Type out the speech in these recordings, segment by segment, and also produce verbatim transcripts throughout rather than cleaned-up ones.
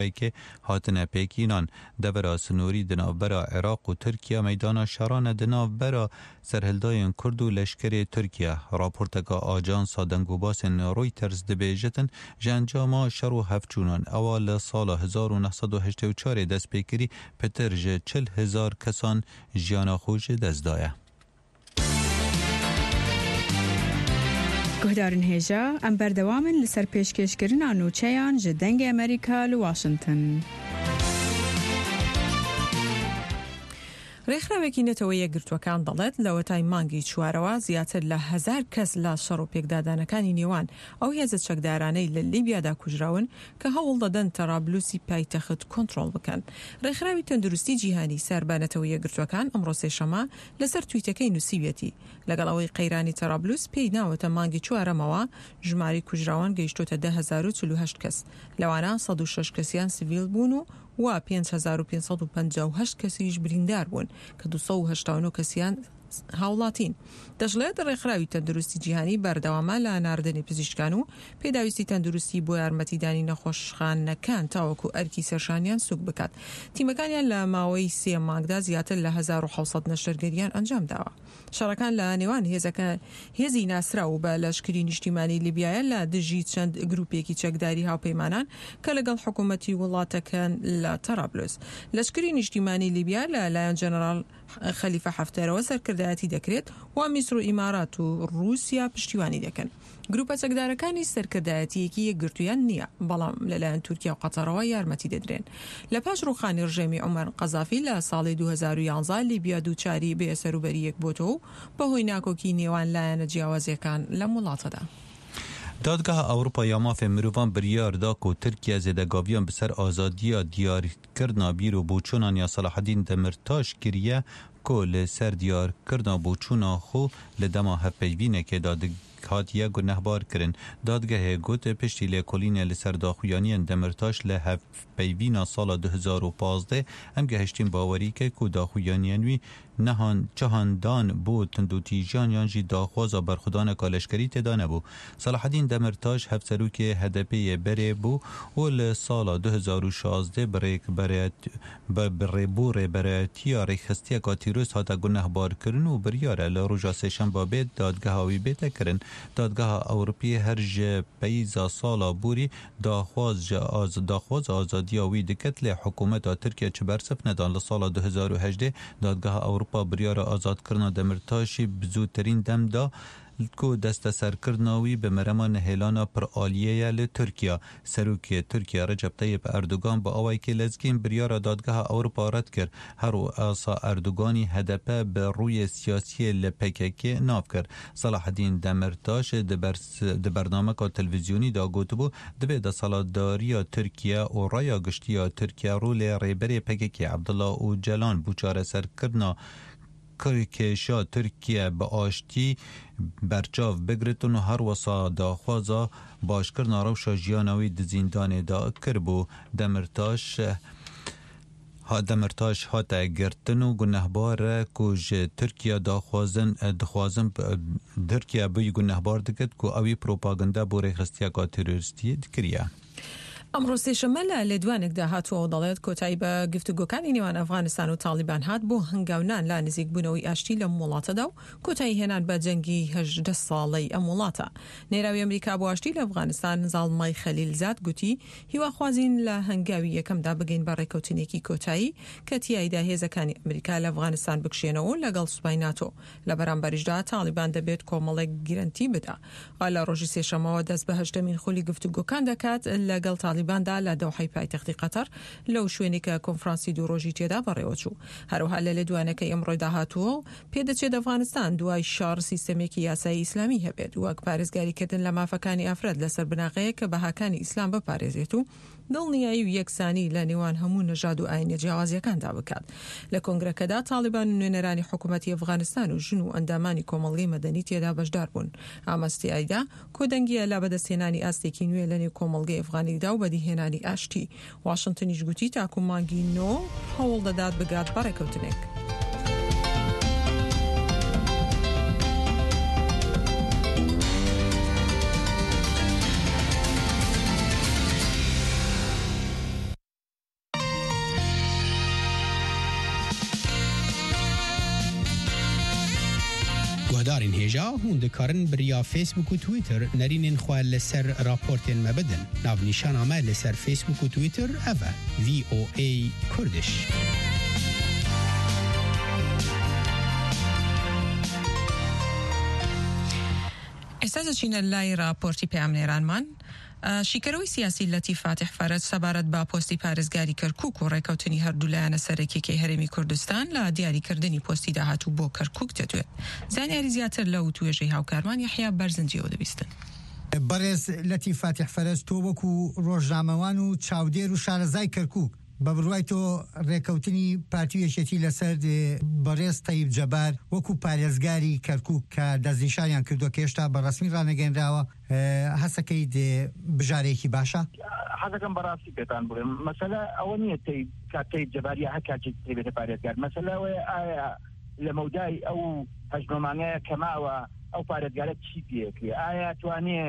که هاتن پیکینان دبرا سنوری دنابرا عراق و ترکیه میدان شران دنابرا سرهلداین کرد و لشکر ترکیه راپورتگا آجانس دنگوباس رویترز دبیجتن جنجاما شرو هفچونان اوال سال هزار و نهصد و هشتاد و چهار دست پیکری پتر جه چل هزار کسان جیانا خوش دست دایه. گهدارن هیجا ام بردوامن لسر پیشکشکرین آنوچهان جدنگ امریکا لواشنطن. ڕێکخراوێکی نەتەوەیە گرتوەکان دەڵێت لەوەتای مانگی چوارەوە زیاتر لە هەزار کەس لە شەڕ و پێکدادانەکانی نێوان ئەو هێزە چەکدارانەی لە لیبیادا کوژراون کە هەوڵ دەدەن تەرابلوسی پایتەخت کۆنتڕۆڵ بکەن. ڕێکخراوی تەندروستی جیهانی سەربانەتەوەیە گرتوەکان ئەمڕۆ سێشەمە لەسەر تویتەکەی نووسیوێتی لەگەڵ ئەوەی قەیرانی تەرابلوس پێی ناوەتە مانگی چوارەمەوە ژماری کوژراوان گەیشتۆتە ده هەزار و چل و هەشت کەس لەوانە سەد و شەش کەسیان سیڤیل بوون و و پێنج هەزار و پێنج سەد و پەنجا و هەشت کەسیش بریندار بوون کە دووسەد و هەشتا و نۆ کەسیان هاوڵاتین. دەژڵێت ڕێکخراوی تەندروستی جیهانی بەردەوامە لە ناردنی پزیشکان و پێداویستی تەندروستی بۆ یارمەتیدانی نەخۆشخانەکان تاوەکو ئەرکی سەرشانیان سوک بکات. تیمەکانیان لە ماوەی سێ مانگدا زیاتر لە هەزار و حەوت نەشتەرگەریان ئەنجام داوە. شەڕەکان لە نێوان هێزەکە هێزی ناسرا و بە لەشکری نیشتیمانی لیبیایە لە دژی چەند گروپێکی چەکداری هاوپەیمانان کە لەگەڵ حکوومەتی وڵاتەکان لە تەرابلوس. لەشکری نیشتیمانی لیبیا لە لایەن جەنەرال خەلیفە حەفتەرەوە سەرکردایەتی دەکرێت و میسر و ئیمارات و رووسیا پشتیوانی دەکەن. گروپە چەکدارەکانی سەرکردایەتیەکی یەکگرتویان نییە بەڵام لەلایەن تورکیا و قەتەرەوە یارمەتی دەدرێن. لە پاش ڕووخانی ڕژێمی عومەر قەزافی لە ساڵی دوو هەزار و یانزە لیبیا دووچاری بێ سەروبەریەک بۆتەوە بەهۆی ناکۆکی نێوان لایەنە جیاوازیەکان لەم وڵاتەدا. دادگاه ئەوروپا یا مافێ مرۆڤان بریار دا و ترکیە زێدەگاویان بەسەر ئازادیە دیارکردنا بیر و بۆچوونان یا سەلاحەدین دەمرتاش کریە کۆ لەسەر دیارکردنا بۆچوونا خۆ لە دەما هەپەیوینێکێ دادگ هاتیه گنهبار کرن. دادگاه گوت پشتی لیکولین لسر داخویانیان دمرتاش لحف پیوینا سال دو هزار و پانزده ام گهشتین باوری که که داخویانیانوی نهان چهاندان بود تندوتی جانیان جی داخوازا برخودان کالشکری تدانه بو. صلاح الدین دمرتاش هفسرو که هدپی بره بو و سال دو هزار و شازده بریک برایت بره بو ره برایتیا ریخستی که تیروس هاتا گنهبار کرن و بریاره لروجا سیشن بابید دادگاه هاوی بیت کرن. دادگاه اروپی هر جه پیزا سالا بوری داخواز آز داخواز آزادی وی دکت له حکومت ترکیه چه برسف ندان لسال دو هزار و هجده دادگاه اروپا بریار آزاد کرنا دمرتاشی بزودترین دم دا کو دست سرکردناوی به مرمان هلانا پر آلیه ل ترکیه. سروک ترکیه رجب طیب اردوگان با آوای که لزگین بریار دادگاه اروپا رد کرد. هر و آسا اردوگانی هدف به روی سیاسی لپککی ناف کرد. صلاح الدین دمرتاش د برنامه کا تلویزیونی دا گوت بو دبه د سالاداری ترکیه و رایا گشتی ترکیه رول ریبر پککی عبدالله او جلان بوچار سرکردنا که شا ترکیه با آشتی برچاو بگرتون و هر وسا داخوازا باشکرنا روشا جیانوی دزیندان دا کربو. دمرتاش ها دمرتاش هاتا گرتن و گنهبار کوج ترکیه داخوازن دخوازن ترکیه بی گنهبار دکت کو اوی پروپاگندا بو ریخستیا کا تروریستی دکریه. ئەمڕۆ سێشەمە لە لێدوانێکدا هاتووە دەڵێت کۆتایی بە گفتوگۆکانی نێوان ئەفغانستان و تاڵیبان هات بۆ هەنگاونان لا نزیک بوونەوەی ئاشتی لەم وڵاتەدا و کۆتایی هێنان بە جەنگی هەژدە ساڵەی ئەم وڵاتە. نێراوی ئەمریکا بۆ ئاشتی لە ئەفغانستان زاڵمای خەلیلزاد گوتی هیواخوازین لە هەنگاوی یەکەمدا بگەین بە ڕێکەوتنێکی کۆتایی کە تیایدا هێزەکانی ئەمریکا لە ئەفغانستان بکشێنەوە لەگەڵ سوپای ناتۆ. لە بەرامبەریشدا تاڵیبان دەبێت کۆمەڵێک گرنتی بدا. لە ڕۆژی سێشەمەوە دەست بە هەشتەمین خولی گفتوگۆکان دەکات لەگەڵ تاڵیباندا لە دۆحەی پایتەختی قەتەر لەو شوێنی کە کۆنفرانسی دوو ڕۆژی تێدا بەڕێوەچوو. هەروەها لە لێدوانەکەی ئەمڕۆیدا هاتووە پێدەچێت ئەفغانستان دوای شار سیستەمێکی یاسایی ئیسلامی هەبێت وەک پارێزگاریکردن لە مافەکانی ئافرەت لەسەر بناغەیە کە بەهاکانی ئیسلام بپارێزێت و دڵنیایی و یەکسانی لە نێوان هەموو نەژاد و ئاینە جیاوازیەکاندا بکات. لە کۆنگرەکەدا تاڵیبان و نوێنەرانی حکوومەتی ئەفغانستان و ژن و ئەندامانی کۆمەڵگەی مەدەنی تێدا بەشدار بوون. ئامەستیایدا کۆدەنگیە لا بەدەستهێنانی ئاستێکی نوێ لە نێو کۆمەڵگەی ئەفغانیدا و بەدیهێنانی ئاشتی. واشنگتنیش گوتی تاکو مانگی نۆ هەوڵ دەدات بگات بەڕێکەوتنێک. هەڵبژاردەدارین هێژا هون دەکارن بریا فیسبوک و تویتر نەرینên xwe li ser raportên me bidin. Navnîşana me li ser Facebook û Twitter ev e V O A Kurdish. ئێستا دەچینە لای راپۆرتی پەیامنێرانمان. شیکەرەوەی سیاسی لەتی فاتح فەرەج سەبارەت با پۆستی پارێزگاری کەرکووک و ڕێکەوتنی هەردوولایەنە سەرەکیەکەی هەرێمی کوردستان لە دیاریکردنی پۆستی داهاتوو بۆ کەرکووک دەدوێت. زانیاری زیاتر لەو توێژەی هاوکارمان یحیا بەرزنجیەوە دەبیستن. بەڕێز لەتی فاتح فەرەج تۆ وەکو ڕۆژنامەوان و چاودێر و شارەزای کەرکووک بە بڕوای تۆ ڕێکەوتنی پارتی یەکێتی لەسەر بەڕێز تەیب جەبار وەکو پارێزگاری کەرکووک کە دەستنیشانیان کردووە کە هێشتا بە ڕەسمی ڕانەگەێنراوە هەسەکەی بژارێکی باشە؟ حەزەکەم بەڕاستی پێتان بڵێم مەسەلە ئەوە نییە تەیب جەباریە هەر کاتێک دەبێتە پارێزگار مەسەلە ئەوەیە ئایا لە مەودای ئەو هەژمەمانگەیە کە ماوە ئەو پارێزگارە چی پێکرێ ئایا توانێ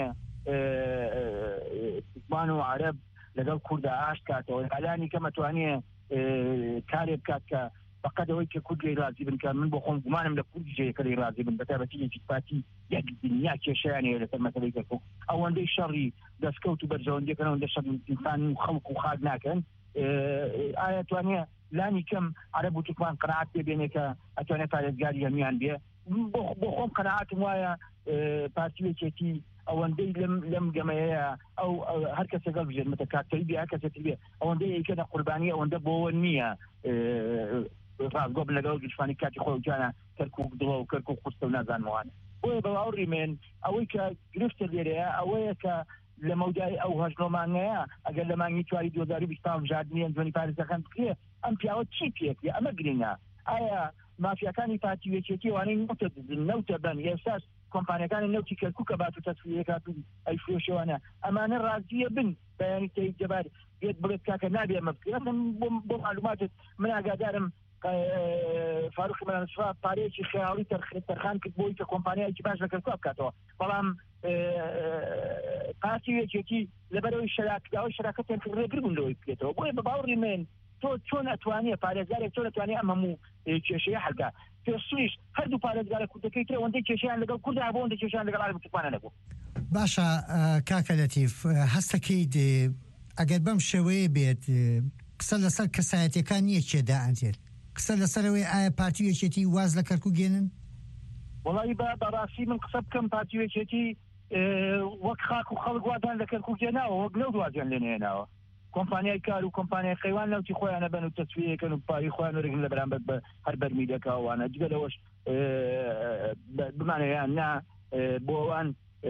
سیستمان و عەرەب لەگەڵ کووردا ئاشت کاتەوە ئەلانی کە مەتوانێ کارێک بکات کە فقط ئەوەی کە کوردی رازی بن کە من بۆ خۆم گومانم لە کوردی جێیەکەی رازی بن بەتابەتی یەکیتپاتی یەک دنیا کێشەیانەیە لەسەر مەسەلەی کەرکووک ئەوەندەی شەڕی دەستکەوت و بەرژەوەندیەکەن ئەوەندە شەڕ ئینسان و خەڵک و خاک ناکەن ئایا توانێ لانی کەم عەرەب و تورکمان قەناعەت پێبێنێ کە ئەتوانێت پارێزگاری هەمویان بێ بۆ خۆم قەناعەتم وایە پارتی یەکێتی ئەوەندەی لەم گەمەیە ئەو هەر کەسێکە بژێت متەکاتەری بێ هەر کەسێکی بێ ئەوەندەی ئەیکەنە قوربانی ئەوەندە بۆوە نییە ڕازگۆ بن لەگەڵ گشتفانی کاتی خۆیانە کەرکووک دڵە و کەرکووک قوستە و نازانمەوانە بۆیە بەواوڕی من ئەوەی کە گرفتە لێرەیە ئەوەیە کە لە مەودای ئەو هەژنۆمانەیە ئەگەر لە مانگی چواری دوو هەزار و بیست ژاردننی ئەنجومی پارێزەکان بکرێ ئەم پیاوە چی پێکرێ ئەمە گرنگە ئایا مافیەکانی پارتی یەکێتی وانەی نەوتە نەوتە بن ئێستاش کۆمپانیەکانی نەوتی کەرکووکە بات و تەسویەکات و ئەی فرۆشەوانە ئەمانە ڕازیە بن بەیانی تەیب جەبار بێت بڵێت کاکە نابێ ئەمە بکرێت بۆ معلوماتت من ئاگادارم فاروقی مەلانسفا پارەیەکی خەیاڵی تەرخان کرد بۆی کە کۆمپانیایکی باش لە کەرکووک بکاتەوە بەڵام پارتی یەکێتی لەبەرەوەی شەراکەوەی شەراکەتیان ڕێگر بوون لەوەی بکرێتەوە بۆیە بە باوەڕی من تۆ چۆن ئەتوانێ پارێزگارێک چۆن ئەتوانێ ئەم هەموو کێشەیە هەڵگا پێشتریش هەردوو پارێزگارە کوردەکەی ترە ئەوەندەی کێشیان لەگەڵ کووردا بۆ ئەوەندەی کێشیان لەگەڵ عەرەب و تورکمانە نەبوو. باشە کاکە لەتیف هەستەکەی ئەگەر بەم شێوەیە بێت قسە لەسەر کەسایەتیەکان نییە کێدا ئەنجێت قسە لەسەرەوەی ئایا پارتی یەکێتی واز لە کەرکووک گێنن؟ وەڵی بەڕاستی من قسە بکەم پارتی یەکێتی وەک خاک و خەڵک وادان لە کەرکووک گێناوە وەک لەو دوازیان لێنێناوە کۆمپانیای کار و کۆمپانیای قەیوان نەوتی خۆیانە بن و تەسویەکەن و پای خۆیان وەرەگرن لە بەرامبەر بە هەر بەرمیدەکەوانە جگە لەوەش بمانەیان نا بۆ ئەوان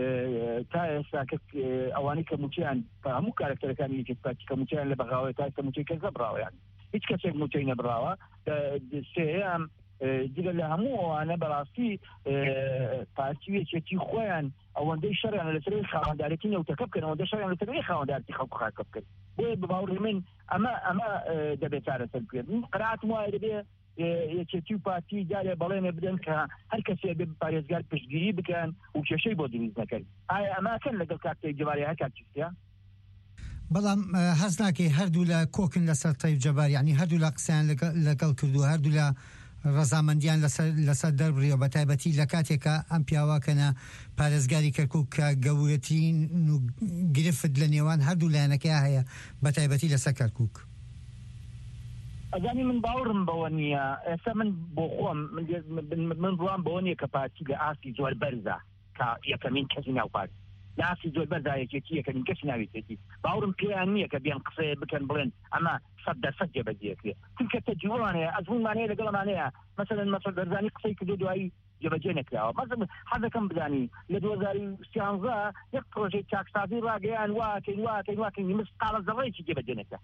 تا ئێستا ئەوانەی کە موچیان هەموو کارکتەرەکانی یەکێتی کە موچیان لە بەغاوەیە تا کە موچی کەس نەبراوەیان هیچ کەسێک موچەی نەبراوە سێیان جگە لە هەموو ئەوانە بەڕاستی پارتی یەکێتی خۆیان ئەوەندەی شەڕیان لەسەر خاوەندارێتی نەوتەکە بکەن ئەوەندە شەڕیان لەسەر خاوەندارێتی خەڵک خاکە بکەن بۆیە بەباوڕی من ئەمە ئەمە دەبێت چارەسەر بکرێت قەناعەتم وایە دەبێ یەکێتی و پارتی جارێ بەڵێنێ بدەن کە هەر کەسێ بێ پارێزگار پشتگیری بکەن و کێشەی بۆ دروست نەکەن ئایا ئەماکەن لەگەڵ کارتەی جەباری هەر کاتیستیا بەڵام هەست ناکەی هەردوو لە کۆکن لەسەر تەیب جەبار یعنی هەردوو لە قسەیان لەگەڵ کردو هەردوو لە ڕەزامەندیان لەسەر دەربڕیەوە بە تایبەتی لە کاتێکە ئەم پیاواکەنە پارێزگاری کەرکووک کە گەورەترین و گرفت لە نێوان هەردوو لایەنەکەی هەیە بە تایبەتی لەسەر کەرکووک ئەزانی من باوڕم بەوە نییە ئێستا من بۆ خۆم من بڵام بەوە نییە کە پارتی لە ئاستی زۆر بەرزە کە یەکەمین کەسی ناو پارتی لە ئاستی زۆر بەرزە یەکێتی یەکەمین کەسی ناوێتێتی باوڕم پێیان نییە کە بیان قسەیە بکەن بڵێن ئەمە سەد دەسەد جێبەجێکرێ چونکە تەجربەمانەیە ئەزمونمانەیە لەگەڵمانەیە مەسەلەن مەسەل بەرزانی قسەی کردو دوایی جێبەجێ نەکراوە مەسەڵ حەزەکەم بدانی لە دوو هەزار و سیانزە یەک پرۆژەی چاکسازی ڕاگەیان واکەین واکەین واکەین مستقالە زەڕەیەکی جێبەجێ نەکرا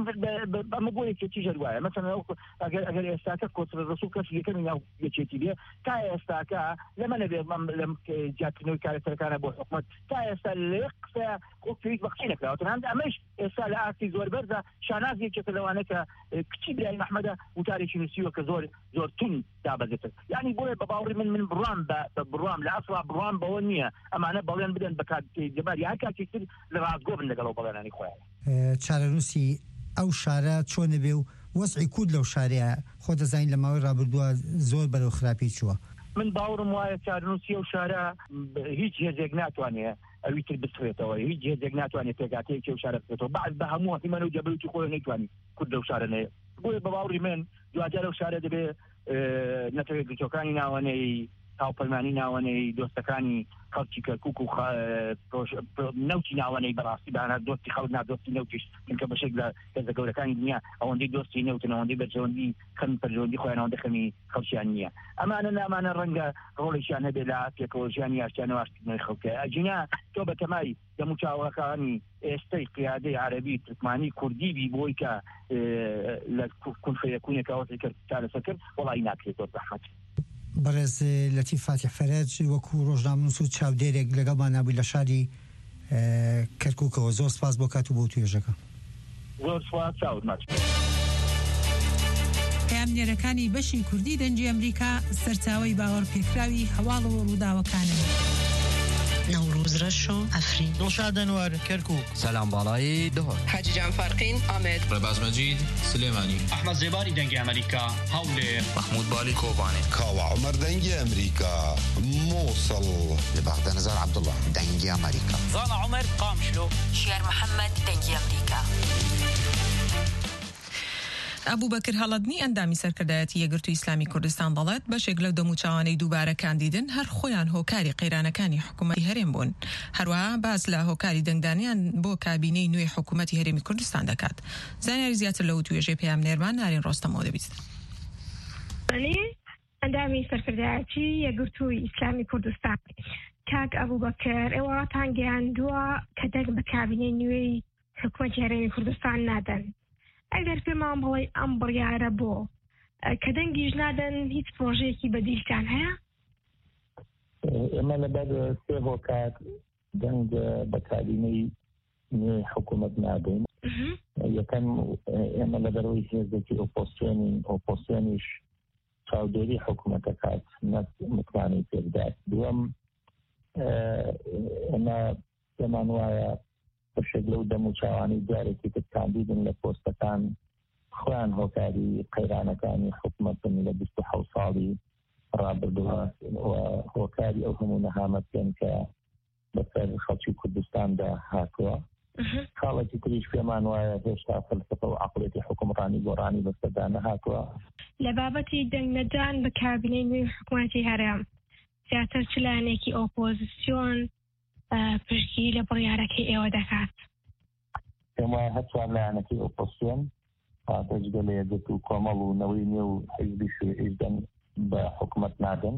ئەمە بۆ یەکێتی ژەر وایە مەسەڵەن ئەگەر ئێستاکە کۆچرە ڕسوو کەس یەکەمی ناو یەکێتی بێ تا ئێستاکە لەمە نەبێ لەم جیاکردنەوەی کارکتەرەکانە بۆ حکومەت تا ئێستا لە قسە پێویست بە قسەی نەکراوە تەنانەت ئەمەش ئێستا لە ئاستی زۆر بەرزە شاناز یەکێکە لەوانە کە کچی برای مەحمەدە وتارێکی نووسیوە کە زۆر زۆر تون دابەزێتن یعنی بۆیە بە باوڕی من من بڕام بە بڕام لە ئەسڵا بڕام بەوە نییە ئەمانە بەڵێن بدەن بە کاتی جەباری هەر کاتێکتر لە ڕازگۆ بن لەگەڵەوە بەڵێنانی خۆیان چارەنووسی ئەو شارە چۆنە بێ و وەسعی کورد لەو شارەیە خۆ دەزانین لە ماوەی ڕابردووە زۆر بەرەو خراپی چووە من باوەڕم وایە چارنووسی و شارە هیچ هێزێک ناتوانێت ئەویتر بسرێتەوە هیچ هێزێک ناتوانێت پێگاتەیەکی و شارە بسرێتەوە بعد بە هەموو هەتیمەن و جەبروتی خۆی نەیتوانی کورد لەو شارە نەیە بۆیە بە باوەڕی من دوجار لەو شارە دەبێت نەتەوەی گرتوەکانی ناوانەی تاوپەلمانی ناوانەی دۆستەکانی خەڵکی کەرکووک و نەوتی ناوانەی بەڕاستی بەهانە دۆستی خەڵک نادۆستی نەوتیش چونکە بەشێک لە هێزە گەورەکانی دنیا ئەوەندەی دۆستی نەوتن ئەوەندەی بەرژەوەندی خەم پەرژەوەندی خۆیان ئەوەندە خەمی خەڵکیان نییە ئەمانە نامانە ڕەنگە ڕۆڵێکیان هەبێت لە پێکەوەژیانی ئاشتیانەوە ئاشتیانەوەی خەڵکە ئەجینا تۆ بە تەمای دەموچاوەکانی ئێستەی قیادەی عەرەبی تورکمانی کوردی بی بۆی کە لە کونفەیەکوونێک ئەوەی کرد تا لەسەر کرد وەڵی ناکرێت وە زەحمەت بەڕێز لەتیف فاتح فەرەج وەکو ڕۆژنامەنووس و چاودێرێک لەگەڵمان نابووی لە شاری کەرکووکەوە زۆر سپاس بۆ کات و بۆ توێژەکە زۆر سپاس چاودمات پەیامنێرەکانی بەشی کوردی دەنجی ئەمریکا سەرچاوەی باوەڕ پێکراوی هەواڵەوە ڕووداوەکانن نوروز رشو افرین دڵشاد ئەنوەر کەرکووک سەلام باڵایی دهۆر حاجی جان فارقین ئامێد ڕێباز مەجید سلێمانی ئەحمەد زێباری دەنگی ئەمریکا هەولێر محمود بالی کۆبانێ کاوە عومەر دەنگی ئەمریکا مووسڵ لە بەغدە نەزار عەبدوڵڵا دەنگی ئەمریکا زانا عومەر قامشلۆ شێر محەممەد دەنگی ئەمریکا ئەبوو بەکر هەڵەدنی ئەندامی سەرکردایەتی یەکگرتووی ئیسلامی کوردستان دەڵێت بەشێک لەو دەموچاوانەی دووبارەکان دیدن هەر خۆیان هۆکاری قەیرانەکانی حکوومەتی هەرێم بوون هەروەها باس لە هۆکاری دەنگدانیان بۆ کابینەی نوێی حکوومەتی هەرێمی کوردستان دەکات زانیاری زیاتر لەو توێژەی پەیامنێرمان نارین ڕۆستەمەوە دەبیست ئەندامی سەرکردایەتی یەکگرتووی ئیسلامی کوردستان کاک ئەبوو بەکر ئێوەتان گەیاندووە کە دەنگ بە کابینەی نوێی حکوومەتی هەرێمی کوردستان نادەن ئەگەر پێمان بڵێ ئەم بڕیارە بۆ کە دەنگیش نادەن هیچ پرۆژەیەکی بەدیشتان هەیە؟ ئێمە لەبەر سێ هۆکار دەنگ بە کابینەی نوێی حکوومەت نادەین یەکەم ئێمە لەبەرەوەی هێزێکی ئۆپۆسیۆنی ئۆپۆسیۆنیش چاودێری حکوومەت دەکات متوانێت پێ بدات دووەم ئێمە پێمان وایە بەشێک لەو دەموچاوانی جارێکی ترکاندیدن لە پۆستەکان خۆیان هۆکاری قەیرانەکانی حکوومەتن لە بیست و حەوت ساڵی ڕابردووە هۆکاری ئەو هەموو نەهامەتیان کە بەسەر خەڵکی کوردستاندا هاتووە خاڵێکی تریش پێمان وایە هێشتا فەلسەفە و عەقڵێتی حکومڕانی گۆڕانی بەسەردا نەهاتووە لە بابەتی دەنگ نەدان بە کابینەی نوێی حکوومەتی هەرێم زیاتر چ لایەنێکی ئۆپۆزیسیۆن پشتگیری لە بڕیارەکەی ئێوە دەکات پێم وایە هەر چوار لایەنەکەی ئۆپۆسیۆن پێشگە لە یەکگرت و کۆمەڵ و نەوەی نوێ و حیزبی شوێعیدەن بە حکوومەت نادەن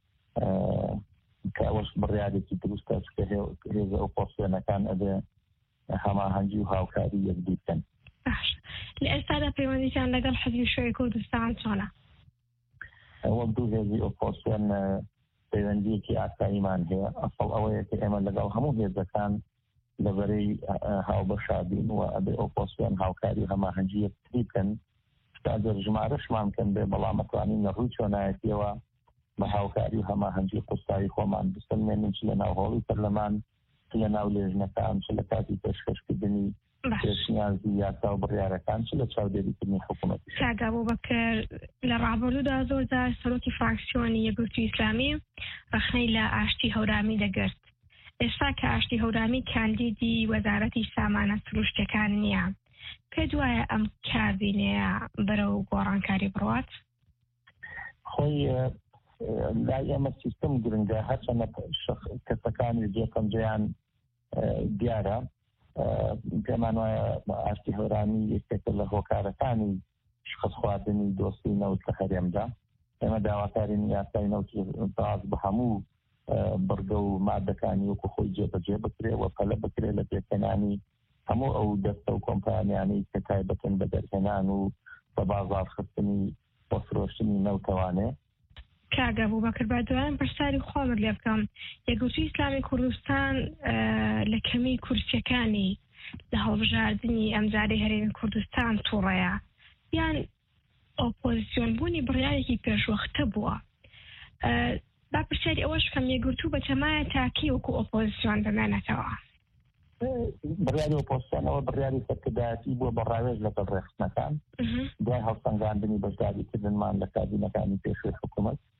کە ئەوەش بڕیارێکی دروستە کە هێزە ئۆپۆسیۆنەکان ئەبێ هەماهەنگی و هاوکاری یەکدی بکەن باش لە ئێستادا پەیوەندیتان لەگەڵ حیزبی شوێعی کوردستان چۆنە؟ وەک دوو هێزی ئۆپۆسیۆن پەیوەندیەکی ئاساییمان هەیە ئەسڵ ئەوەیە کە ئێمە لەگەڵ هەموو هێزەکان لەبەرەی هاوبەشادین و ئەبێ ئۆپۆسیۆن هاوکاری هەماهەنگی یەکتری بکەن ئەگەر ژمارەشمان بکەن بێ بەڵام ئەتوانین لە ڕووی چۆنایەتیەوە بە هاوکاری و هەماهەنگی قوستاوی خۆمان بسەلمێنین چ لە ناو هۆڵی پەرلەمان چ لە ناو لێژنەکان چ لە کاتی پێشکەشکردنی پێشنیازی یاسا و بڕیارەکان چ لە چاودێریکردنی حکوومەتی کاک ئەبوو بەکر لە ڕابردوودا زۆرجار سەرۆکی فراکسیۆنی یەکگرتووی ئیسلامی ڕخنەی لە ئاشتی هەورامی دەگرت ئێستا کە ئاشتی هەورامی کاندیدی وەزارەتی سامانە سروشتەکان نییە پێت وایە ئەم کابینەیە بەرەو گۆڕانکاری بڕوات؟ خۆی لای ئێمە سیستم گرنگە هەرچەندە کەسەکانی جێکەم جیان دیارە پێمان وایە ئاشتی هەورامی یەکێکە لە هۆکارەکانی شخص خواردنی دۆستی نەوت لە هەرێمدا ئێمە داواکارین یاسای نەوتی باز بە هەموو بەرگە و مادەکانی وەکو خۆی جێبەجێ بکرێ و پەلە بکرێ لە پێکەنانی هەموو ئەو دەستە و کۆمپانیانەی کە تایبەتن بە دەرهێنان و بە بازاڕخستنی بۆ فرۆشتنی نەوتەوانێ کاک ئەبوو بەکر با دوایان پرسیاری خۆمت لێ بکەم یەکگرتووی ئیسلامی کوردستان لە کەمی کورسیەکانی لە هەڵبژاردننی ئەمجارەی هەرێمی کوردستان تووڕەیە یان ئۆپۆزیسیۆن بوونی بڕیارێکی پێشوەختە بووە با پرسیاری ئەوەش بکەم یەکگرتوو بە تەمایە تاکی وەکو ئۆپۆزیسیۆن بمێنێتەوە بڕیاری ئۆپۆزیسیۆنەوە بڕیاری سەرکردایەتی بووە بە ڕاوێژ لەگەڵ ڕێخستنەکان دوای هەڵسەنگاندنی بەشداریکردنمان لە کابینەکانی پێشوەی حکوومەت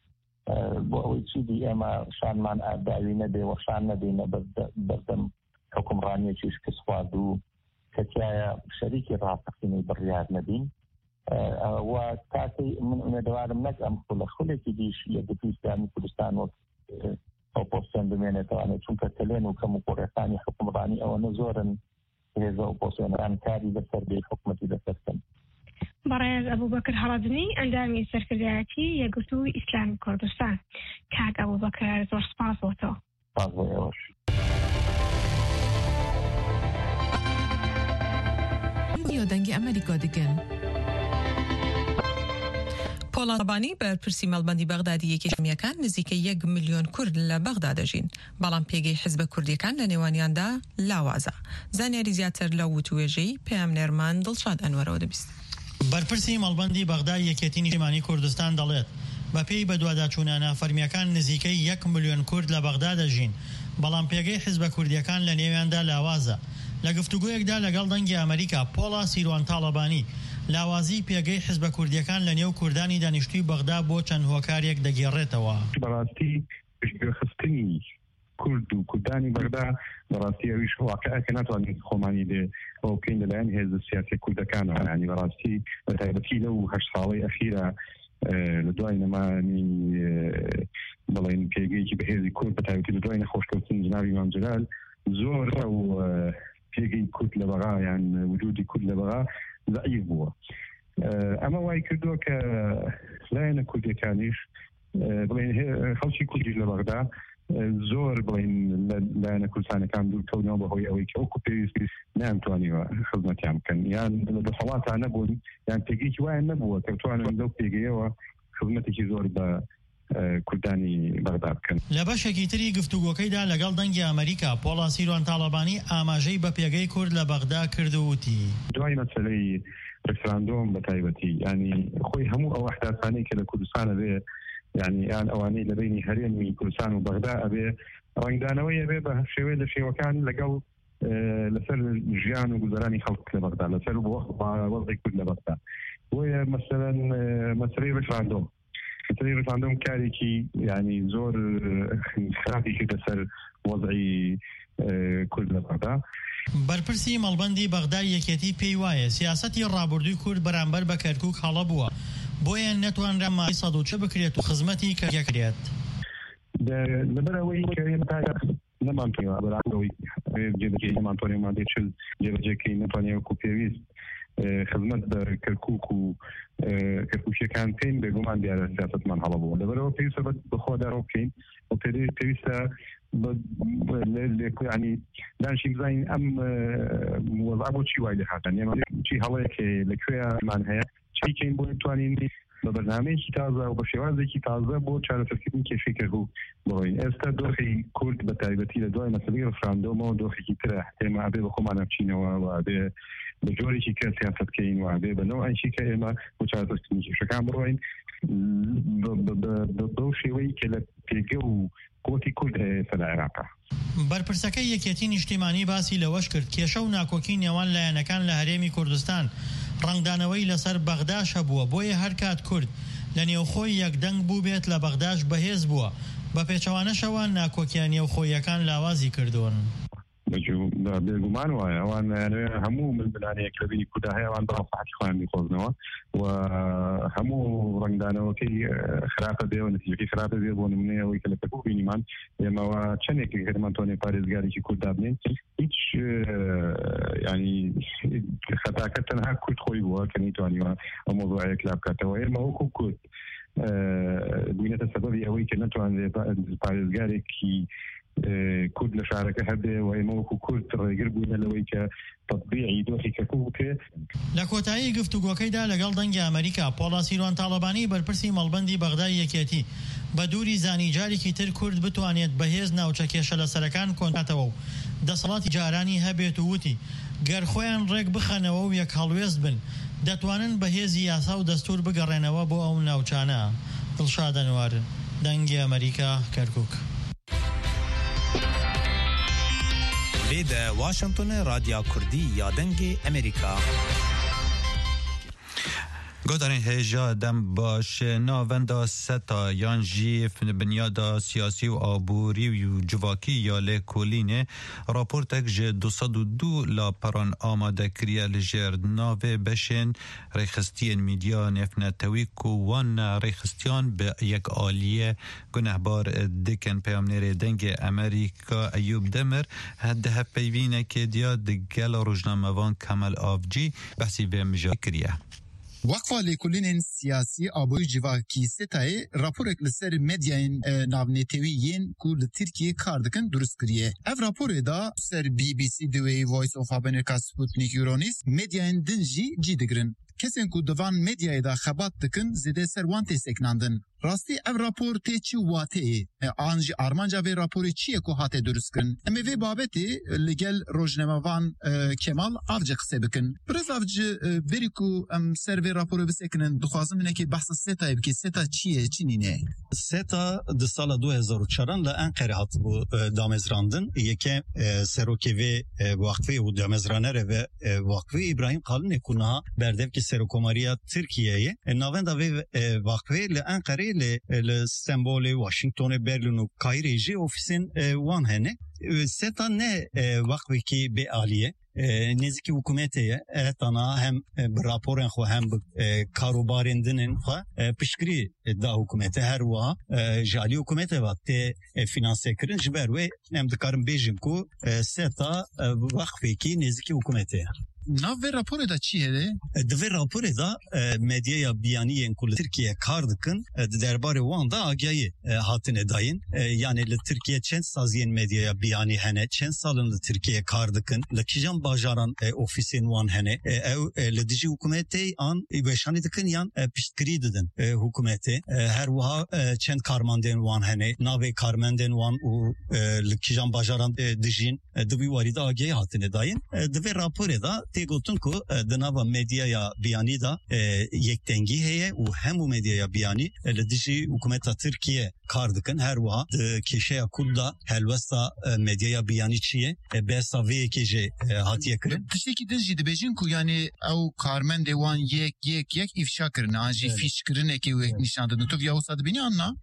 بۆ ئەوەی چیدی ئێمە شانمان ئاداوی نەبێ وەشان نەبێنە بەردەم حکومڕانیەکیش کە سواد و کەتیایە شەریکی ڕاستەقینەی بڕیار نەبین و تاکەی من ئومێدەوارم نەک ئەم خولە خولێکی دیش یەکگرتووی ئیسلامی کوردستان وەک ئۆپۆزسیۆن بمێنێتەوانێت چونکە کلێن و کەم و قۆڕیەکانی حکومڕانی ئەوەنە زۆرن هێزە ئۆپۆزسیۆنەکان کاری لەسەر بێ حکومەتی لەسەرکەن. بەڕێز ئەبوبەکر هەڵەدنی ئەندامی سەرکردایەتی یەکگرتووی ئیسلامی کوردستان. کاک ئەبوبەکر زۆر سپاس بۆتەوە. سپاس بۆ ئێوەش. دەنگی ئەمریکا دەکەن. پۆڵ تاڵبانی بەرپرسی مەڵبەندی بەغدادی یەکێشمیەکان نزیکەی یەک ملیۆن کورد لە بەغدا دەژین، بەڵام پێگەی حیزبە کوردیەکان لە نێوانیاندا لاوازە. زانیاری زیاتر لە وتوێژەی پێامنێرمان دڵشاد ئەنوەرەوە دەبیست. بەرپرسی مەڵبەندی بەغدای یەکێتی نیشتیمانی کوردستان دەڵێت بەپێی بە دوواداچوونانە فەرمیەکان نزیکەی یەک ملیۆن کورد لە بەغدا دەژین، بەڵام پێگەی حیزبە کوردیەکان لە نێویاندا لاوازە. لە گفتوگویەکدا لەگەڵ دەنگی ئەمریکا پۆڵا سیروان تاڵەبانی لاوازی پێگەی حیزبە کوردیەکان لە نێو کوردانی دانیشتووی بەغدا بۆ چەند هۆکارێک دەگێڕێتەوە. بەڕاستی پشتگوێخستنی کورد و کوردانی بەغدا بەڕاستی ئەویش واقعە کە ناتوانێت خۆمانی لێ ئەو بکەین لەلایەن هێزە سیاسی کوردەکانەوە. یعنی بەڕاستی بەتایبەتی لەو هەشت ساڵەی ئەخیرە لە دوای نەمانی بڵێن پێگەیەکی بەهێزی کورد بەتایبەتی لە دوای نەخۆشکەوتن جنابی ئیمام جەلال زۆر ئەو پێگەی کورد لە بەغا یان وجودی کورد لە بەغا ضعیف بووە. ئەمە وای کردووە کە لایەنە کوردیەکانیش بڵێن خەڵکی کوردیش لە بەغدا زۆر بڵێن لایەنە کوردستانەکان دوورکەونەوە بەهۆی ئەوەی کە ئەوکو پێویستی نەیانتوانیوە خزمەتیان بکەن، یان لە دەسەڵاتان نەبوون، یان پێگەیەکی وایان نەبووە کە بتوانن لەو پێگەیەوە خزمەتێکی زۆر بە کوردانی بەغدا بکەن. لە بەشێکی تری گفتوگۆکەیدا لەگەڵ دەنگی ئەمریکا پۆڵا سیروان تاڵەبانی ئاماژەی بە پێگەی کورد لە بەغدا کردووتی. دوای مەسەلەی ڕفراندۆم بە تایبەتی ینی خۆی هەموو ئەو ئەحداثانەی کە لە کوردستانە بێ، یعنی یان ئەوانەی لە بینی هەرێمی کوردستان و بەغدا ئەبێ ڕنگدانەوەی ئەبێ بە شێوەیە لە شێوەکان لەگەڵ لەسەر ژیان و گوزەرانی خەڵک لە بەغدا لەسەر وەزعی کورد لە بەغدا. بۆیە مەسەلەن مەسەلەی ڕفراندۆم مەسەلەی ڕفراندۆم کارێکی ینی زۆر خراپی کردە سەر وەزعی کورد لە بەغدا. بەرپرسی مەڵبەندی بەغدای یەکێتی پێی وایە سیاسەتی ڕابردووی کورد بەرامبەر بە کەرکووک هەڵە بووە، بۆیە نەتوانرا مای سەد و چە بکرێت و خزمەتی کەرکرێت. لەبەرەوەی کە نەمان پێوە بەرامبەرەوەی جێبەجێ نەمانتوانێ مادەی چل جێبەجێکەی نەتوانێ وەکو پێویست خزمەت بە کەرکووک و کەرکووکیەکان بکەین بێگومان دیارە سیاسەتمان هەڵە بووە. لەبەرەوە پێویستە بەخۆدارەوە بکەین و پێویستە ینی دانشی بزانین ئەم وەزع بۆ چی وای لێ هاتن، ئێمە چی هەڵەیەکێ لەکوێمان هەیە چی بکەین بۆ بتوانین بە بەرنامەیەکی تازە و بە شێوازێکی تازە بۆ چارەسەرکردنی کێشەی کەرکووک بڕۆین. ئێستا دۆخی کورد بە تایبەتی لە دوای مەسەلەی ڕفراندۆمەوە دۆخێکی ترە ئێمە ئەبێ بە خۆمان بچینەوە و ئەبێ بە جۆرێکی کە سیاسەت بکەین و ئەبێ بە نەوعیشی کە ئێمە بۆ چارەسەرکردنی کێشەکان بڕۆین بەو شێوەی کە لە پێگە و قوتی کورد هەیە لە عێراقا. بەرپرسەکەی یەکێتی نیشتیمانی باسی لەوەش کرد کێشە و ناکۆکی نێوان لایەنەکان لە هەرێمی کوردستان ڕنگدانەوەی لەسەر بەغداش هەبووە، بۆیە هەر کات کورد لە نێوخۆی یەکدەنگ بوو بێت لە بەغداش بەهێز بووە، بە پێچەوانەشەوە ناکۆکیان نێوخۆیەکان لاوازی کردوون. بێگومان وایە ئەوان هەموو ململانەیەک لە بینی کووردا هەیە ئەوان بەڕاستەحەتی خۆیان میخۆزنەوە و هەموو ڕنگدانەوەکەی خراپە بێ و نەتیجەکەی خراپە بێ. بۆ نمونەیەوەی کە لە کەرکووک بینیمان ئێمەوە چەندێکی هەرمانتۆنێ پارێزگارێکی کووردا بنین هیچ ینی خەتاکە تەنها کورد خۆی بووە کە نەیتوانیوە ئەو مۆزوعەیە کلا بکاتەوە. ئێمە وەکو کورد بووینەتە سەبەبی ئەوەی کە نەتوانرێت پارێزگارێکی کورد لە شارەکە هەبێ و ئێمە وەکو کورد ڕێگر بووینە لەوەی کە تەطبیعی دۆخی کەرکووک بکرێ. لە کۆتایی گفتوگۆکەیدا لەگەڵ دەنگی ئەمریکا پۆڵا سیروان تاڵەبانی بەرپرسی مەڵبەندی بەغدای یەکێتی بە دووری زانی جارێکی تر کورد بتوانێت بەهێز ناوچە کێشە لە سەرەکان کۆناتەوە و دەسەڵاتی جارانی هەبێت و وتی گەر خۆیان ڕێک بخەنەوە و یەک هەڵوێست بن دەتوانن بەهێزی یاسا و دەستور بگەڕێنەوە بۆ ئەو ناوچانە. دڵشاد ئەنوار، دەنگی ئەمریکا، کەرکووک. لێدە واشنگتن رادیا کوردی یا دەنگی ئەمریکا. گذارین هجا دم باش ناوندا ستا یان جیف بنیادا سیاسی و آبوری و جواکی یا لکولینه راپورتک جه دوصد و دو لا پران آماده کریا لجرد ناوه بشن ریخستین میدیا نفنتویک و وان ریخستیان به یک آلیه گنهبار دکن پیامنیر دنگ امریکا ایوب دمر هده پیوینه که دیا دگل روزنامه‌وان کمال آفجی بحثی به مجا کریا. وقفه لیکولین سیاسی آبوی جواکی ستای راپورک لسر مدیاین ناونتویین کول ترکیه کاردکن درست کریه. اف راپور دا سر بی بی سی دوی وایس آف امریکا سپوتنیک یورونیس مدیاین دنجی جیدگرن. کسین کو دوان مدیای دا خبات دکن زده سر وان تسکناندن. راستی اف راپور تی چی واته ای آنج آرمانجا و راپور چیه کو هاته درست کن امی وی بابتی لگل روزنامه‌وان کمال آفجه قصه بکن برز آفجه بریکو ام سر و راپور بسکنن دخوازم اینه که بحث ستا بکی ستا چیه چی نینه ستا د سال دو هزار و چهار ل انقره هات بو دامزراندن یکه سروکی و وقفه و دامزرانره و وقفه ابراهیم قالن کنها بردف که سروکماریا ترکیه ناوندا و وقفه ل انقره ل سمبول واشنگتن برلین و کایره جی اوفیسین وان هنه ستا نه وقفه کی به عالیه نزدیک حکومتیه اتنا هم راپورن خو هم کاروبارندنن خو پشکری دا حکومت هر وا جالی حکومت وقت فینانس کرن جبر و هم دکارم بیجم کو ستا وقفه کی نزدیک حکومتیه ناو راپور دا چیه ده؟ دوی راپور دا مدیا بیانیه کل ترکیه کار دکن درباره وان دا آگاهی هاتن داین یعنی لترکیه چند سازین مدیا بیانی هنه چند سالن لترکیه کار دکن لکیجان باجاران اوفیسین وان هنه او لدیجی حکومتی آن بشانی دکن یان پشتکری ددن حکومتی هر وها چند کارمندین وان هنه ناوی کارمندین وان و لکیجان باجاران دیجین دوی وارد آگاهی هاتن داین دوی راپور دا تیگوتون کو دناوا مدیا بیانی دا یک دنگی هیه و همو مدیا بیانی لدیجی حکومت ترکیه کار دکن هر وها کشه کلدا هلوستا مدیا بیانی چیه بسا وی کشه هاتیه کرن تشکی دنجی دبیجین کو یعنی او کارمند وان یک یک یک افشا کرن آجی فیش کرن که و نشان دادن تو یا استاد بینی آنها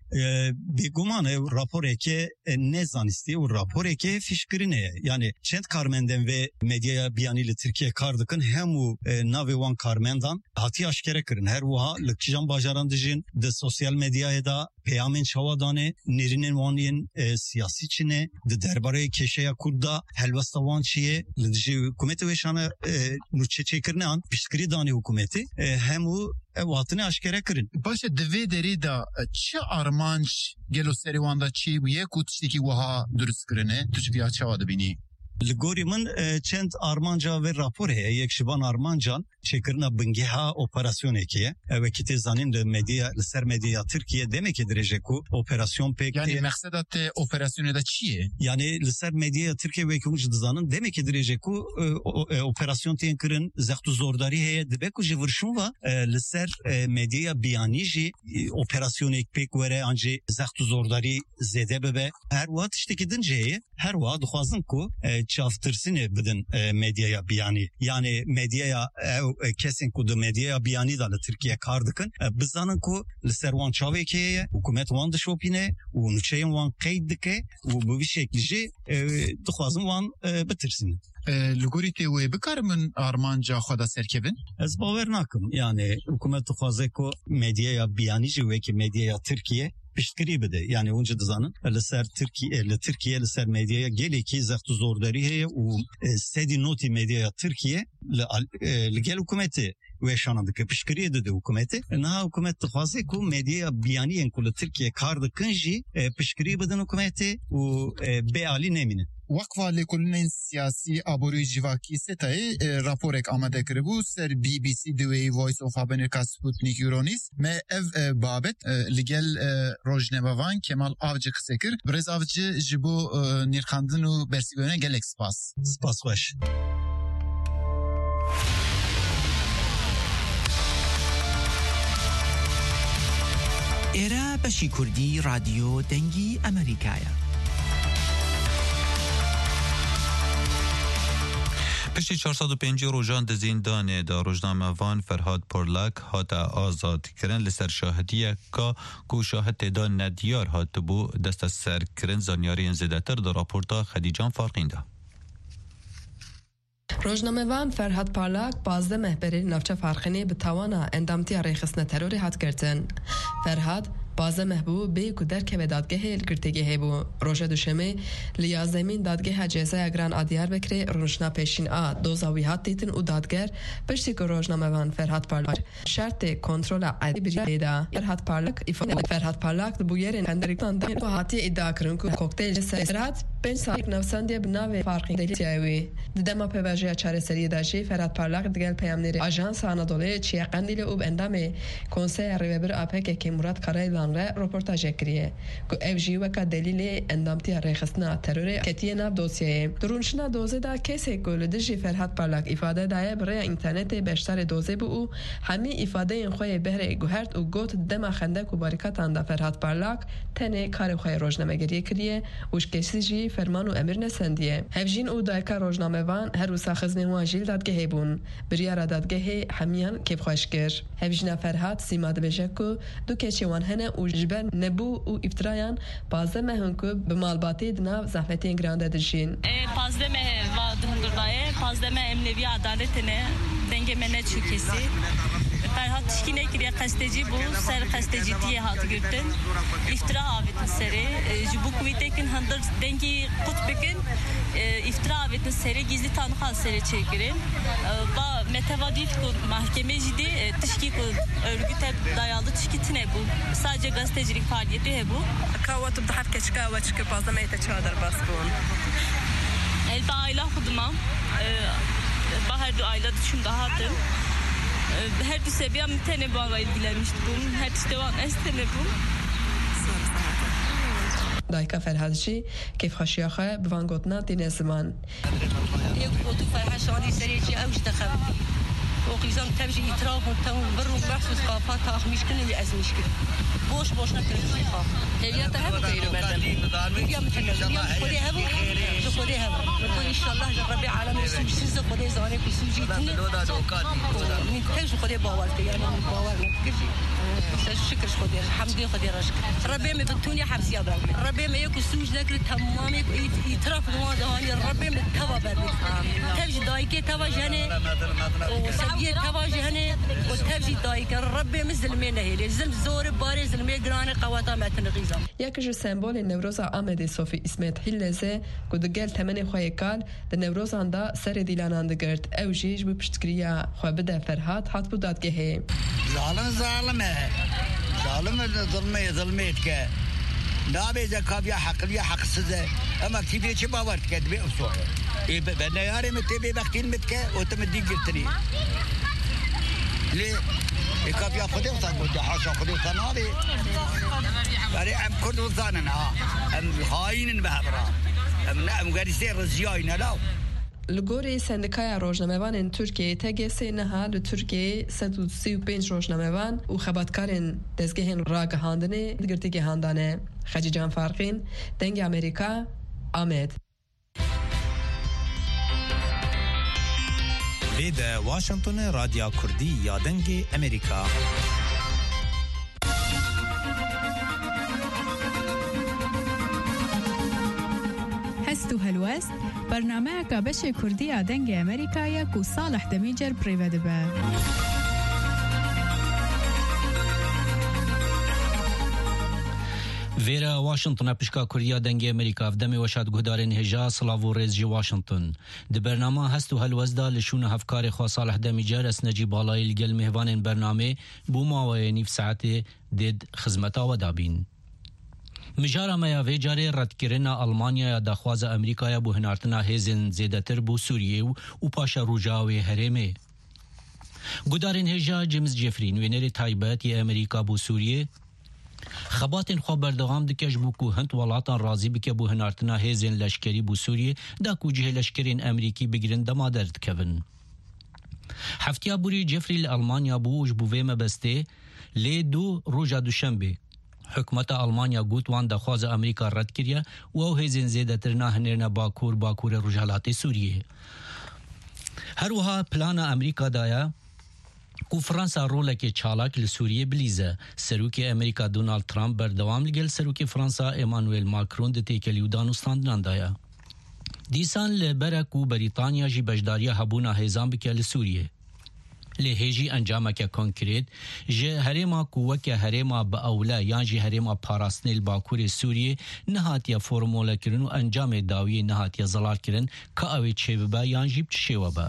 بیگمان راپوره که نزانستی و راپوره که فیش کرنه یعنی چند کارمندن و مدیا بیانی لترکیه کار دکن همو ناوی وان کارمندان هاتی اشکره کرن هر وها لکیجان باجاران دجین د سوسیال مدیای دا پیامن چوادانه نرینن وانین سیاسی چینه د درباره کشه کوردا هلوستا وان چیه لدجی حکومت وشانه نوچه چیکرنه آن پشتکری دانی حکومتی همو واتنه اشکره کرن باشه دوی دری دا چه آرمانج گلو سریوان دا چی بویه کتشتی وها درست کرنه تو چه بیا چواده بینی لگوری من چند آرمانجا و راپور هی یک شبان آرمانجان چکرنا بنگه ها اپراسیونه کیه و کتی زنین لمدیا لسر مدیا ترکیه دمه که درجه کو اپراسیون پک یعنی مقصدت اپراسیون دا چیه یعنی لسر مدیا ترکیه و کموج دزانن دمه که درجه کو اپراسیون تین کرن زخت زورداری هی دبه کو جورشون و لسر مدیا بیانی جی اپراسیون یک پک وره انجی زخت زورداری زده ببه هر وقت اشتکی دنجه هر وقت خوازن کو چافترسینه بدن مدیا بیانی یعنی مدیا kesin ku da medya biyani da Türkiye kar dikin bizanın ku liserwan çave ki hükümet wan dişopine u nuçeyin wan qeyd dike u bu bir şekilde dixwazim wan bitirsin لگوریتی و بکارمن آرمانجا خدا سرکبن از باور نکم یعنی حکومت خوازه کو مدیا بیانی جوه که مدیا ترکیه پشتگیری بده یعنی اونجا دزانن لسر ترکیه لترکیه لسر مدیا گلی کی زخت زورداری هی و سدی نوتی مدیا ترکیه لگل حکومتی و شانه که پشتگیری داده حکومتی نه حکومت خوازه کو مدیا بیانی ان کل ترکیه کار دکنجی پشتگیری بدن حکومتی و به عالی نمینه وقفه لیکولین سیاسی آبوری جواکی ستای راپورک آماده کربو سر بی بی سی دوی وایس آف امریکا سپوتنیک یورونیس ما اف بابت لگل روزنامه‌وان کمال آفجه قصه کرد برز آفجه جبو نیرخاندن و برسیگونه گلک سپاس سپاس خوش ایرا بشی کردی رادیو دنگی امریکایا پشتی چهارصد و پنجاه روزان د زندان دا روزنامه وان فرهاد پرلک هات آزاد کرن لسر شاهدیه که کو شاهد دا ندیار هات بو دست سر کرن زانیاری زده تر دا راپورتا خدیجان فارقینده. روزنامه‌وان فرهاد پارلاک بازده مهبری نافچه فارخینه به توانا اندامتی ریخستن تروری هات کردن. فرهاد بازده محبوب به کدر که به دادگاه الگرتگه بو روژه دوشمه لیازمین دادگاه جزای اگران آدیار بکره رونشنا پیشین آ دوزاوی هات دیتن و دادگر پشتی که روزنامه‌وان فرهاد پارلاک شرط کنترل عادی بریده فرهاد پارلاک ایفاده فرهاد پارلاک بویرین کندریکتان دان و هاتی ادعا کرن که کوکتیل سرات پنج سال نوسندی بناوی فارقی دلیتیوی دما پواجه چهار سری داشی فرهاد پارلاک دگل پیامنری آژانس آنادولی چیا قندیل او اندام کنسای ریبر آپک که مراد کارای را رپورتاج کریه که افجی و که دلیل اندامتی ریخستنا ترور کتیه ناب دوسیه درونشنا دوزه دا کسی که لدجی فرهاد پارلاک افاده دایه برای اینترنت بیشتر دوزه بو او همی افاده این خوی بهره گوهرد و گوت دما خندک و باریکاتان دا فرهاد پارلاک تنه کار خوی روزنامه گریه کریه وش کسی جی فرمان و امر نسندیه هفجین او دایکا روزنامه وان هر روسا خزنه و جیل دادگه بون بریار دادگه همیان کیف خوش کر هفجینا فرهاد سیماد بجکو دو کچی وان هنه و جبن نبو و افترایان پازده مهن که به مالباتی دناو زحمتین گرانده دجین پازده مه و دهندردایه پازده مه امنوی عدالتنه دنگ منه چوکیسی فرهاد تشکینه کریه قستجی بو سر قستجی دیه هات گرتن افترا آویتن سری جبو کویته کن هندر دنگی قط بکن افترا آویتن سری gizli tanıkal seri çekirin ba metevadil ku mahkeme jidi tişki ku örgüte dayalı tişkitine bu sadece gazetecilik faaliyeti he bu kavatı da herkes kava çıkıp fazla meyte çadır basbun elba ayla huduma bahar du ayla düşün daha tım her du seviye tane bu avayı dilemişti bu her du devam estene bu دایکا فرهادشی کیف خشیاخه بوان گوتنا دین زمان یک تو فرهشانی سریچی اوش دخل وقیزان تمشي اطراف وتم برو بحث ثقافات تاخ مشكله اللي از مشكله بوش بوش نكر الثقافه هي تهب غير بدل يا متحنا يا خدي هب خدي هب ان شاء الله ربي عالم يسوي سيز خدي زاني بسوجي من تاج خدي باور يعني باور نكرجي شكر خدي الحمد لله خدي رشك ربي ما بتوني حبس يا ربي ربي ما يكون سوج نكر تمام يترف نواداني ربي ما توا بدل تاج دايكه توا جنه وسبيه توا جنه وتاج دايكه ربي مزلمينه هي زلم زور باري زلمي گران قواتا متن غیزا یکیش سمبل نوروز آمده صوفی اسمت هیلزه که دگل تمن خوی کال د نوروز اندا سر دیلانند گرد او جیج به پشتگیریا خو بده فرهاد هات بود دادگه ظالم ظالمه ظالم ظلمه ظلمت که نابه زکابیا حقلیه حقسزه اما کیفیه چه باور کرد به اصول ای به نیاره متبی وقتی متکه اوتوماتیک گرتنی ليه يكافيا خدي وصار بود حاشا خدي وصنابي بري ام كرد وصاننا ام هاين بهبرا ام نعم قارسين رزياين لا لگوری سندکای روزنامه‌وان ترکیه تگس نها ل ترکیه صد و سی و پنج روزنامه‌وان و خبرکارن دزگهن راگهاندنه گرتگه هاندانه خجیجان فارقین دنگ امریکا آمد ليدا واشنطن راديو كردي يادنجي أمريكا هستو هلوست برنامه كابش كردي يادنجي أمريكا يكو صالح دميجر بريفادبا ویرا واشنطن پشکا کوریا دنگ امریکا افدمی وشاد گهدارین هجا سلاو ریز جی واشنطن د برنامه هستو هلوزدا لشون هفکار خو صالح دمیجر اس نجی بالای لگل مهوان برنامه بو ماوی نیف ساعت دید خدمتا و دابین مجارا ما ویجاری رد کرنا آلمانیا یا دخواز امریکا یا بو هنارتنا هزن زیدتر بو سوریه و پاشا روجاوی هرمه گهدارین هجا جیمز جفرین وینر تایبات یا امریکا بو سوریه خباتن خو بردوام دکش بو کو هند ولاتان راضی بک بو هنارتنا هزن لشکری بو سوریه دا کو جه لشکرین امریکی بگرن دما درد کون هفتیا بوری جفری المانیا بو وج بو ویم بسته لی دو روجا دوشنبه حکومت المانیا گوت وان دخواز امریکا رد کریه و او هزن زیده ترنا هنرنا باکور باکور روجالات سوریه هروها پلانا امریکا دایا کو فرانسا رولک چالاک لسوریه بلیزه سروکی امریکا دونالد ترامپ بردوام لگل سروکی فرانسا ایمانوئل ماکرون ده تیکلیو دانوستاندنان دایا دیسان لبرک و بریتانیا جی بجداریا هبونا هیزان بکه لسوریه لهجی انجام که کنکریت جه هرما قوه که هرما با اولا یان جه هرما پاراستنیل باکور سوریه نهاتیا فرموله کرن و انجام داوی نهاتیا زلال کرن که اوی چه با یان جیب چه با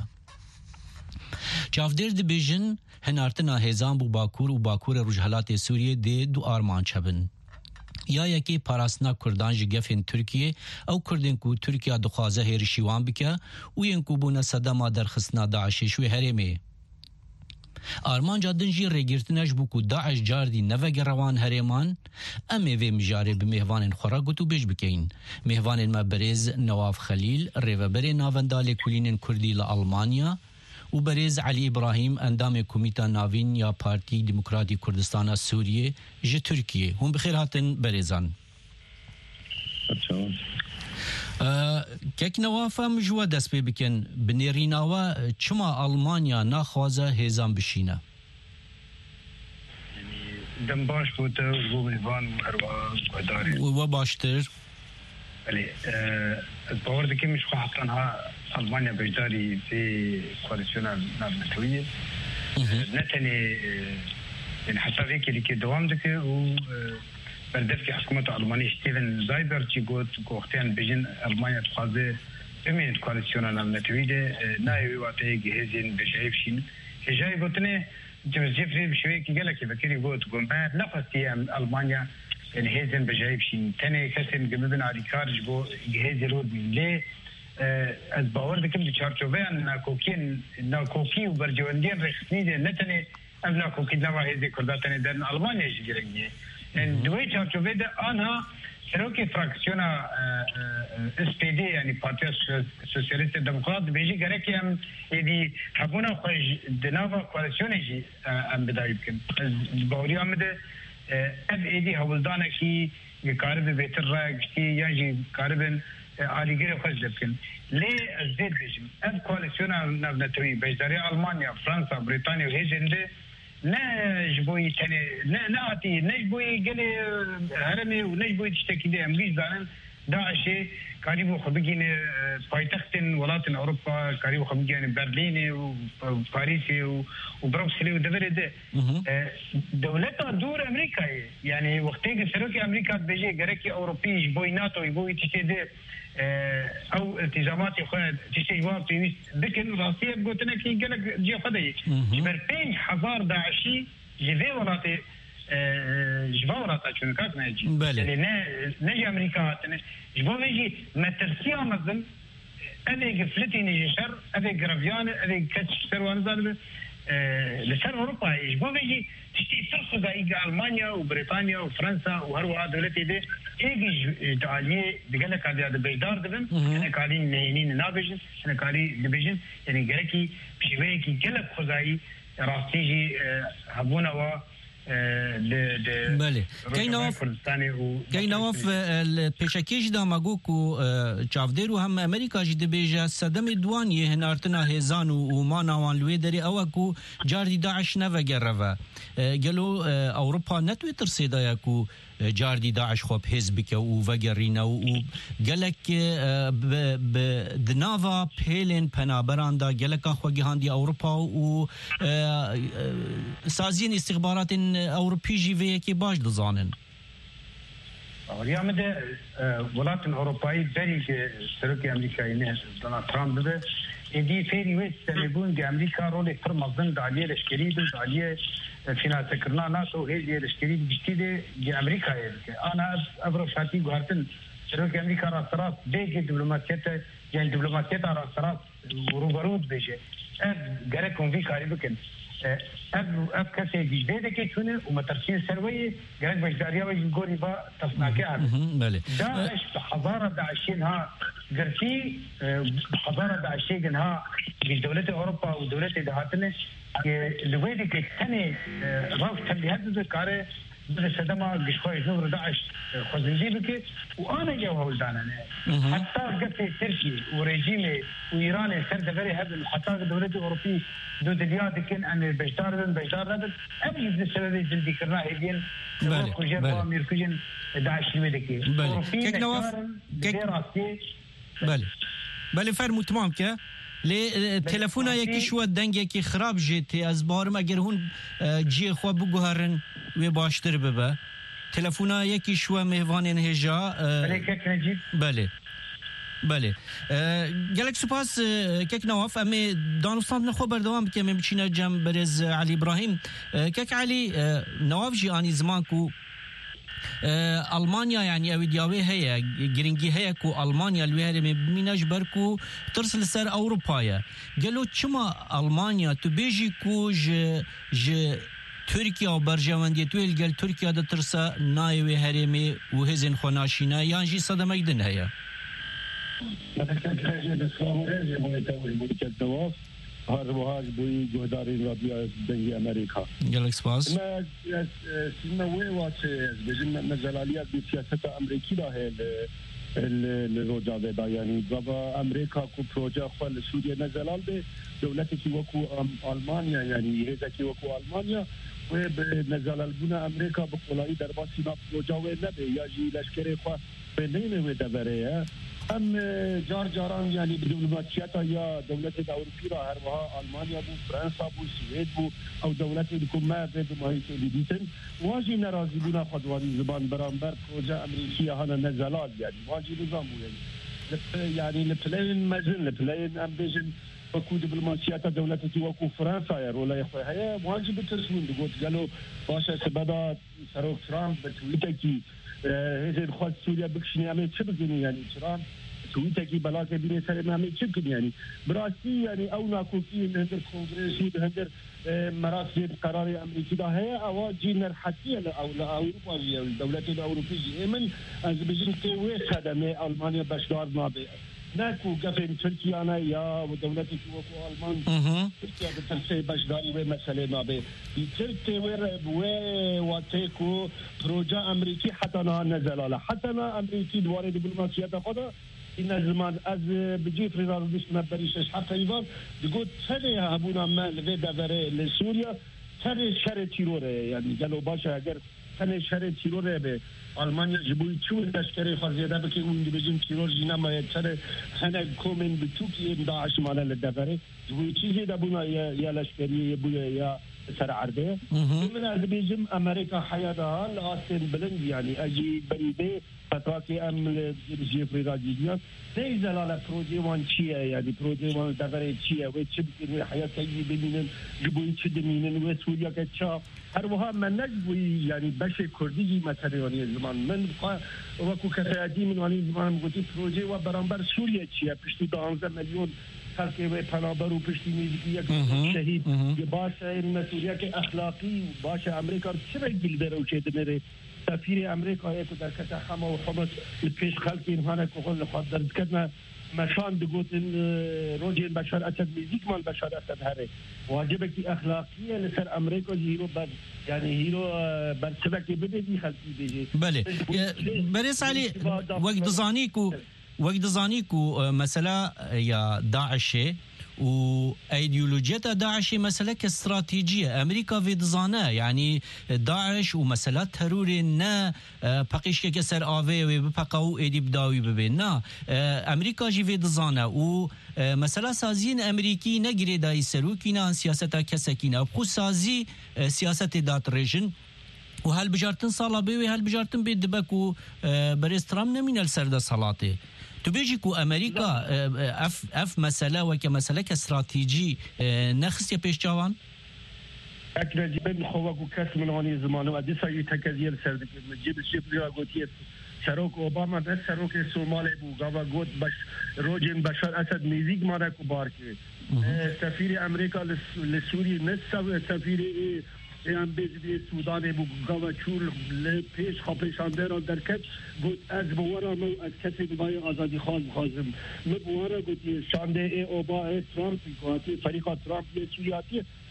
چافدر دبیجن هنارتنا هزان بو باکور و باکور رجحلات سوریه ده دو آرمان چبن یا یکی پاراستنا کردان جگفین ترکیه او کردن کو ترکیه دخوازه هیرشیوان بکه و ینکو بونا صدما در خسنا داعشی شوی هرمه آرمان جادن جی رگیرتنش بو کو داعش جاردی نوگ روان هرمان امی وی مجاره به مهوان خورا گتو بیش بکین مهوان ما برز نواف خلیل ریوبر ناوندال کلین کردی لالمانیا و برز علی ابراهیم اندام کمیتا ناوین یا پارتی دموکراتی کردستان سوریه ج ترکیه هم بخیر هاتن برزان که نوافه مجوه دست پی بکن بنیریناوه چما آلمانیا ناخوازه هیزان بشینه دم باش بوده و بو بنیوان و هروا گوداری و باشتر بله از باور دکه مش خواهد ها آلمانیا بجداری في کواليسيون ناتویه نتنی يعني حتى فيك اللي كي دوام دكه و بردف که حکومت آلمانی استیون زایبر چی گفت گفتن بجن آلمانیا تخوازه بمین کواليسيون ناتویه نایوی وقتی جهازین بشایفشین هجای گفتنه جوزيفري بشوي كي قال لك بكري قلت قوم بعد نفسي ألمانيا يعني هيزن بجايبشين تاني كسن قبل على كارج بو جهاز الود من ليه از باور دكم بشارجوبه أن كوكين ناكوكي وبرجواندين رخصني ده نتني أبنا كوكي نوا هيزي كرداتني ده ألمانيا يجريني يعني دوي شارجوبه ده أنها سروكي فراكسيونا اس بي دي يعني بارتي سوسياليست ديمقراط بيجي غيرك ام يدي حبونا خوش دنافا كواليسيون يجي ام بدايب كن باوري امده اب ايدي هولدانا كي قارب بيتر راكشتي يجي قاربن علي غير خوش لكن ليه الزيد بيجي اب كواليسيونا نبنتوي بيجداري المانيا فرنسا بريطانيا وهيجنده نجبوي تاني ناتي نجبوي قالي هرمي ونجبوي تشتكي دي امريكا زانن داعشي قريبو خبيجين بايتخت ولات اوروبا قريبو خبيجين برلين وباريس وبروكسل ودبر ده دولتها دور امريكا يعني وقتي سروكي امريكا بيجي غريكي اوروبي جبوي ناتو يبوي تشتي او التزامات اخرى تشتيوان في لكن روسيا قلتنا كي قالك جي خدي جبر بين حضار داعشي جيفي ولاتي جبا ولاتا شنو كاك نجي يعني نجي امريكا جبا نجي ما ترسيا مثلا ابي قفلتي نجي شر ابي قرفيان ابي كتش سروان زاد لسر اوروبا جبا نجي تشتي ترخص ايجا المانيا وبريطانيا وفرنسا وهروا دولتي دي ايجي دعاليه بقالك هذا بيدار دبن انا قاعدين نهينين نابجن انا قاعدين دبجن يعني قالكي بشويكي قلب خزاي راستيجي هبونا و بله كاين نواف كاين نواف البيشاكيج دا ماغوكو چافديرو هم امريكا جي دبيجا صدم دواني هنارتنا هزان وما نوان لويدري اوكو جاردي داعش نفغروا قالوا اوروبا نتويتر سيدايكو جاردي داعش خوب حزبك وفغرينا وقالك بدنافا بيلين بنابران دا قالك اخوغي هاندي اوروبا و سازين استخبارات اوروبي جي في كي باش دزانن ريامد ولات الاوروبيه بري سركي امريكا يعني دونالد ترامب ده دي فيري ويست تليفون دي امريكا رولي فرمزن داليه الاشكري داليه فينا تكرنا ناسو هي دي الاشكري دي دي امريكا انا ابرو شاتي غارتن سركي امريكا راس بيجي دبلوماسيته يعني دبلوماسيته راس وروبرود بيجي غيركم في كاريبكن اب اب كسي جديده كيتونه ومترسين سرويه قال بجداريا ويقولي با تصناكها داعش حضاره داعشينها قرتي حضاره داعشينها بدوله اوروبا ودوله دهاتنا لويدك الثاني راف تبي هذا ذكره صدمه قشخوي نور داعش خزنجي بك وانا جوها ولدانا حتى قفت تركيا ورجيم وايران سرد غير هذا حتى الدولة الأوروبية دو دليات كان عن بجدار بجدار ربط أبي السبب جلدي كرنا هيجين كوجر وميركوجين داعش لودكي كيك نواف كيك بله بله فرمو تمام که لی تلفن یکی شو دنگ یکی خراب جیتی از بارم اگر هون جی خو بگوهرن و باشتر ببه تلفن یکی شو مهوان هجا بله بله گلک سپاس کک نواف امی دانستان نخو بردوام که می بچینه جنب برز علی ابراهیم کک علی نواف جی آنی زمان کو ألمانيا يعني أو دياوي هي جرينجي هي كو ألمانيا الوهرة ميناج بركو ترسل سر أوروبايا قالوا شما ألمانيا تبيجي كو ج ج تركيا وبرجواندية تويل قال تركيا دا ترسا نايوي هرمي وهزن خناشينا يانجي صدمك دن هيا هر وهاج بوی گهداری رادیو دنگی امریکا گلکس باس ما سنوي واسه بجن نزلالیات بی سیاست امریکی را هل الروجا دا يعني بابا امريكا كو بروجا خال سوريا نزلال به دولتي كي وكو المانيا يعني هذا كي وكو المانيا وبنزلال بنا امريكا بقولاي درباسي نا بروجا ونبه يا جي لشكري خوا بنين ودبره هم جار جاران يعني بدبلوماسيات يا دولة الأوروبية هربها ألمانيا بو فرنسا بو سويد بو أو دولة الكوما بدماهي تلديتن واجي نرازي بنا خدواني زبان برامبر بروجا أمريكية هنا نزلال يعني واجي نظام يعني يعني لبلين مزن لبلين أمبيجن وكو دبلوماسيات دولة وكو فرنسا يا رولا يا خويا هي واجي بترسمون دقوت قالوا باشا سبدا سروك ترامب بتويتكي هذه الخوات سوريا بكشني عمل شبكني يعني ترام تويتكي بلاك بيني سلام عمل شبكني يعني براسي يعني او ناكو في هندر كونغرس وهندر مراسم قرار امريكي ده هي اواجي نرحتيه او اوروبا الدولات الاوروبيه من از بجن كويس هذا من المانيا بشدار نابي ناكو قفن تركيا انا يا دولتي وكو المان تركيا بتنسي بشداري ومساله نابي تركيا وير بوي واتيكو بروجا امريكي حتى انا نزل على حتى انا امريكي دوار دبلوماسيه تاخذها ان زمان از بجي فريزر ديش نبريش حتى ايضا يقول ثاني ابونا ما لفيدا فري لسوريا ثاني شر تيرور يعني قالوا باشا اگر ثاني شر تيرور به ألمانيا جبوي شو العسكري خزيدة بكي من بيجين تيرور جينا ما يتسر هنا كومن بتوكي داعش مالا للدفرة جبوي شيء ده بنا يا يا العسكري يبوي يا سر عربية من هذا بيجم أمريكا حياتها لأسن بلند يعني أجي بريدة فتاكي أم جيفري راجيجنا نيزل على بروجي وان شيء يعني بروجي وان دفرة شيء وتشبك حياة كي بينن جبوي تدمينن وسوريا كتشا هر وها من نجبوي يعني بشر كردي مثلا يعني زمان من وكو كفاياتي من واني زمان قلت بروجي وبرامبر سوريا شيء بشتو دوازده مليون خلقي وپنابر وبشتي ميزيكي شهيد باشا المسؤولية كأخلاقي وباشا أمريكا شبه جلدر وشيد نري سفير أمريكا يكو در كتا خما وحمص البيش خلقي هانا كوخل لخواد درد كدنا مشان دقوت روجين بشار أسد ميزيك مال بشار أسد هاري واجبك أخلاقية لسر أمريكا هيرو بر يعني هيرو برسبك بدي خلقي بيجي بله بريس علي وقت زانيكو وقت زانيكو مسألة يا داعش وأيديولوجية داعش مسألة كاستراتيجية أمريكا في دزانة يعني داعش ومسألة ترور نا بقيش كسر آوي وبقاو إيدي بداوي ببينا أمريكا جي في دزانة ومسألة سازين أمريكي نجري داي سروكينا سياسة كسكينة بخو سازي سياسة دات ريجن وهل بجارتن صالة بي وهل بجارتن بيد دبكو بريس ترام نمين السردة صلاتي تبيجيكو أمريكا أف أف مسألة وكمسألة كاستراتيجي نخس يا بيش جوان أكيد بين خوك وكاس من هوني زمان وأدي سايي تكازير سردك نجيب الشيء اللي قلتيه سروك أوباما بس سروك الصومالي بوجابا قلت بش روجين بشار أسد ميزيك ما ركوا باركي سفير أمريكا لسوريا نسا سفير ام بی سودان بو گاوچور پیش خاپشانده را در کت گفت از بوارا من از کسی بای آزادی خواهد خواهیم من بوارا گفت شانده ای اوبا ای ترامپ گفتی فریقا ترامپ یه سوریاتی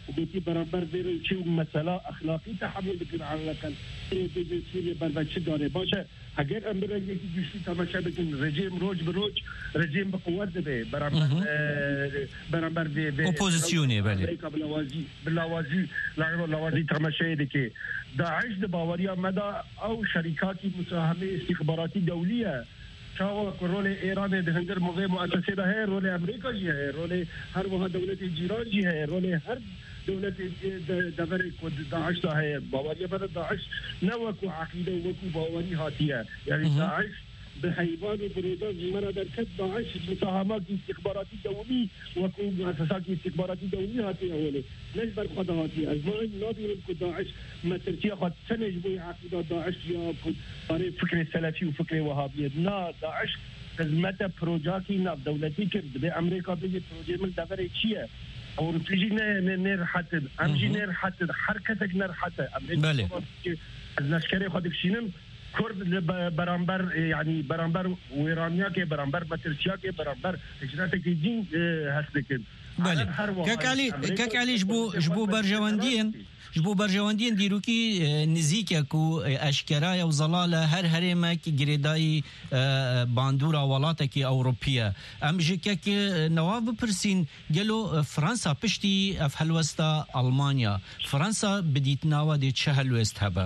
وبيتي برابر بيرو شيء مسألة أخلاقي تحمل بكن على كان بيجي سوريا بربتش داره باشا اگر امر یکی دوستی تماشا بکن رژیم روز به روز رژیم به قوت به برابر برابر به اپوزیسیونی بله بلاوازی بلاوازی لاوازی تماشا دیگه داعش د باوریا مدى او شركات مساهمه استخباراتي دوليه شاو رول ایران د هنگر موضوع مؤسسه ده ہے رول امریکا جی ہے رول ہر وہاں دولت جیران جی ہے رول ہر دولت دبر داعش ده ہے باوریا مدى داعش نوکو عقیده وکو باوری هاتیه یعنی داعش بحيوان وبرودات من دركت داعش مساهمات استخباراتي دولي وكو مؤسسات استخباراتي دولية هاتي أولي ليش برخد هاتي أزمان نادي لكو داعش ما ترتيا خد سنة جبوي عقيدة داعش يا فكر سلفي وفكر وهابية نا داعش متى بروجاكي ناف دولتي كرد بأمريكا بيجي بروجي من دفري شيء أو تيجي نير حتى أمجي نير حتى حركتك نير حتى أمريكا النشكري خدك شينم كرد برامبر يعني برامبر ويرانيا كي برامبر بتركيا كي برامبر هجرتك دين هستكن بله كاكالي كاكالي جبو جبو برجواندين جبو برجواندين ديروكي نزيككو اشكرايا وزلاله هر هرمك جريداي باندورا ولاتكي اوروبيه ام جكك نواب برسين قالوا فرنسا بشتي اف هلوستا المانيا فرنسا بديت ناوا دي تشهلوست هبا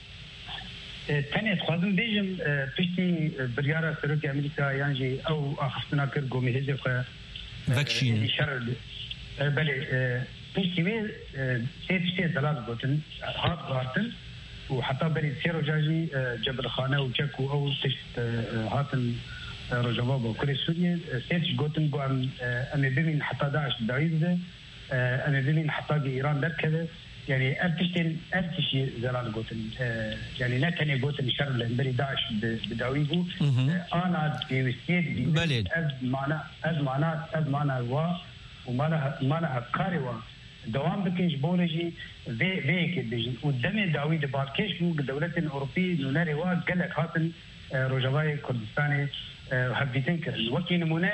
تاني خوازم بيجم بشتي بريارة سروكي أمريكا يعني أو أخفتنا كرقو مهزي خوا فاكشين شر بلي بشتي بي سيد شتي زلال قوتن هاد غارتن وحتى بري سيرو جاجي جبل خانة وجاكو أو تشت هاتن رجواب وكري سوريا سيد قوتن بو أمي بمين حتى داعش داعيز ده أمي بمين حتى إيران در كده يعني أبتشتن أبتشي زلال قوتن يعني نتني قوتن شر لهنبري داعش بداويبو أنا بيوستيد بلد أز معنا أز معنا أز معنا وا ومانا مانا أفكاري وا دوام بكيش بولجي في في كده قدام داويد بالكيش بو دولة أوروبية نوناري وا قالك هاتن رجواي كردستاني هبيتن كرل وكي نمونه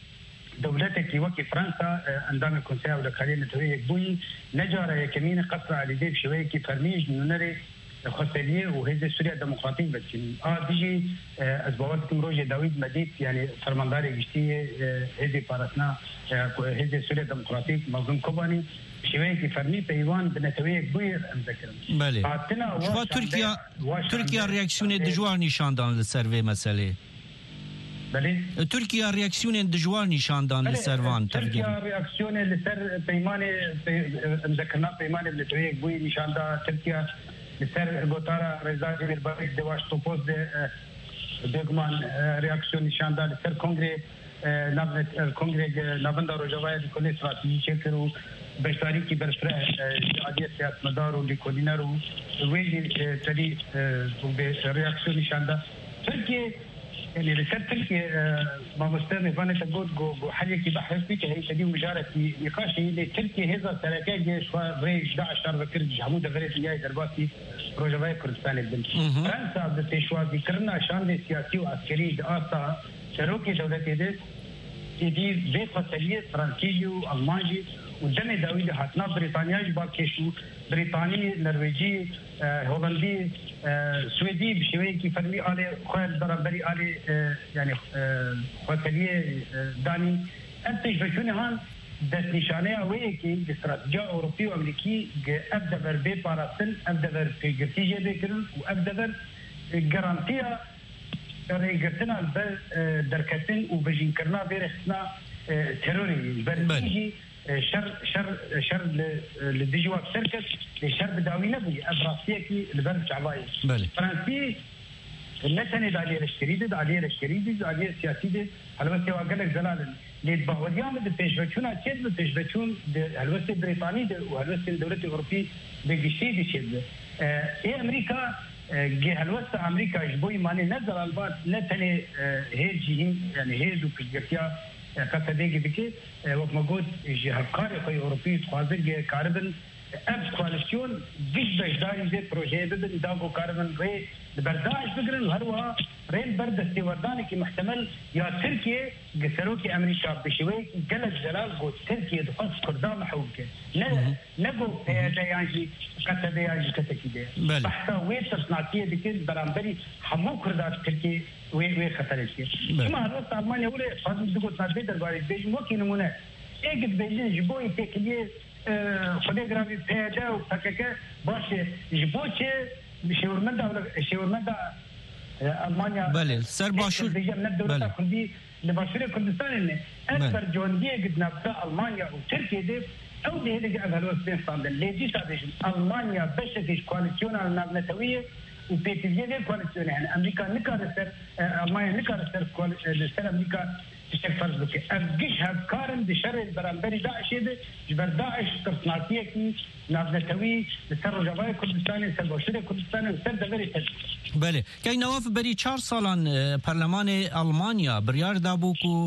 دولتك وكي فرنسا اندام الكونسيا ولا كارين توي بوي نجار كمين قصر على ديب شويه كي فرميج نونري خساليه وهذه سوريا ديمقراطيه بس اه بيجي اسبوعات روجي داوود مديت يعني فرمانداري بيشتي هذه بارسنا هذه سوريا ديمقراطيه منظوم كوباني شويه كي فرمي بيوان بنتوي بوي مذكر بله شو تركيا تركيا رياكسيون دجوار نشان دان السيرفي مساله بله تركيا رياكسيون دجوار نشان دان للسيرفان تركيا رياكسيون لسر بيمانه مذكرنا بيمانه بلتوي بوي نشان دا تركيا لسر غوتارا رضا جبل بارك دواش توبوز ده دغمان رياكسيون نشان دا لسر كونغري نابت كونغري نابندا روجواي كل استراتيجي چکرو بشتاری کی برفره عادی سیاست مدار و لیکولینارو ویلی تری به رياكسيون نشان دا تركيا اللي رسالة تركيا ما مستند فانا تقول جو حاجة كي بحث فيك هي تدي مجارة نقاش اللي تركيا هذا سرقة جيش فريج داعش شر كرد حمود فريج جاي درباتي روجواي كردستان البنت فرنسا بتشوا ذكرنا شان سياسي وعسكري دعاسة شروكي دولتي ده تدي زي فصلية فرنسية وألمانية ودم داوود هاتنا بريطانيا جبا كيشو بريطاني نرويجي هولندي سويدي بشوي كي فرمي على خوال برابري على يعني خوالية داني أنتج بشوني هان دست نشانه ويكي استراتيجية أوروبية وأمريكي أبدأ بربي باراسل أبدأ بربي جرتيجة بكرن وأبدأ بر جرانتيا ريجرتنا البر دركتن وبجين كرنا بيرخنا تيروري بربيجي شر شر شر للديجوا بشركة لشر بداوي نبي أبراسية كي البلد شعباي فرنسي النتني دالية الشريدة دالية الشريدة دالية السياسية هلوسي وقالك زلال ليد بهوديان ده تجربتون أكيد تجربتون هلوسي بريطاني ده وهلوسي الدولة الأوروبية بيجي دي شيء إيه أمريكا جه هلوسي أمريكا جبوي ماني نزل البعض نتني هيجي يعني هيجو في الجرتيا قصدي بك وقت ما قلت جه هفكار في أوروبي خوازق كاربن اف كواليسيون فيش بجداري زي بروجي بدن داغو كاربن ري برداعش بقرن هروا رين برد استورداني كي محتمل يا تركيا قسروكي امريكا بشوي قلت جلال قلت تركيا دخلت كردام حوكي لا نقو هيدا يعني قتل يعني كتكيده بحثا وين تصنعتيه ديكين برامبري حمو كردات تركيا وين وين خطرتيه ما هذا المانيا ولا فاضل دقو تنادي درباري بيج ممكن نمونه اجد بيجين جبوي تكليه خديجرافي بيدا وفكك باش جبوتي شورمندا ولا شورمندا المانيا بله سر باشور بله كردي لباشور كردستان اكثر جونديه قد نبدا المانيا وتركيا دي او دي هذه اهلوس بين صندل ليجي صادش المانيا بشكل كواليسيون الناتويه وبيتيجي دي كواليسيون يعني امريكا نكارسر المانيا نكارسر كواليسيون امريكا تشتغل فرض بك أبجيش هالكارن بشر البرامبري داعش هذا جبر داعش تصنعتيه كي نابنتوي لسر جباي كردستاني سر باشور كردستاني سر دبري تج. بله كي نواف بري چهار سالان برلمان ألمانيا بريار دابوكو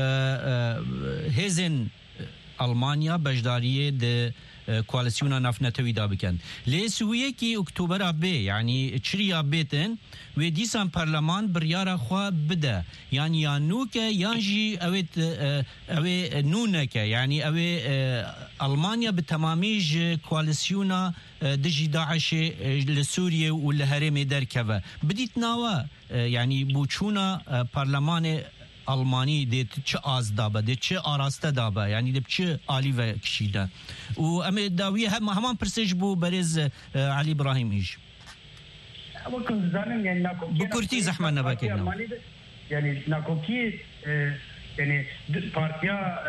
هزن ألمانيا بجدارية د کوالسیونا نفنتوی دا بکن لیسویه کی اکتبر بی یعنی چریا بیتن و دیسان پارلمان بریارا خوا بده یعنی یا نوکه یانجی اوید اوی نونکه یعنی اوی المانیا به تمامیج کوالسیونا دجی داعش لسوریه و لهرم درکوه بدیت ناوا یعنی بوچونا پارلمان Almani de çi az daba de çi araste daba yani de çi ali ve kişide u em dawiye hem hemen persej bu berez Ali İbrahim iş bakın zaten yani bu kurti zahmet ne bakın yani nakoki yani partiya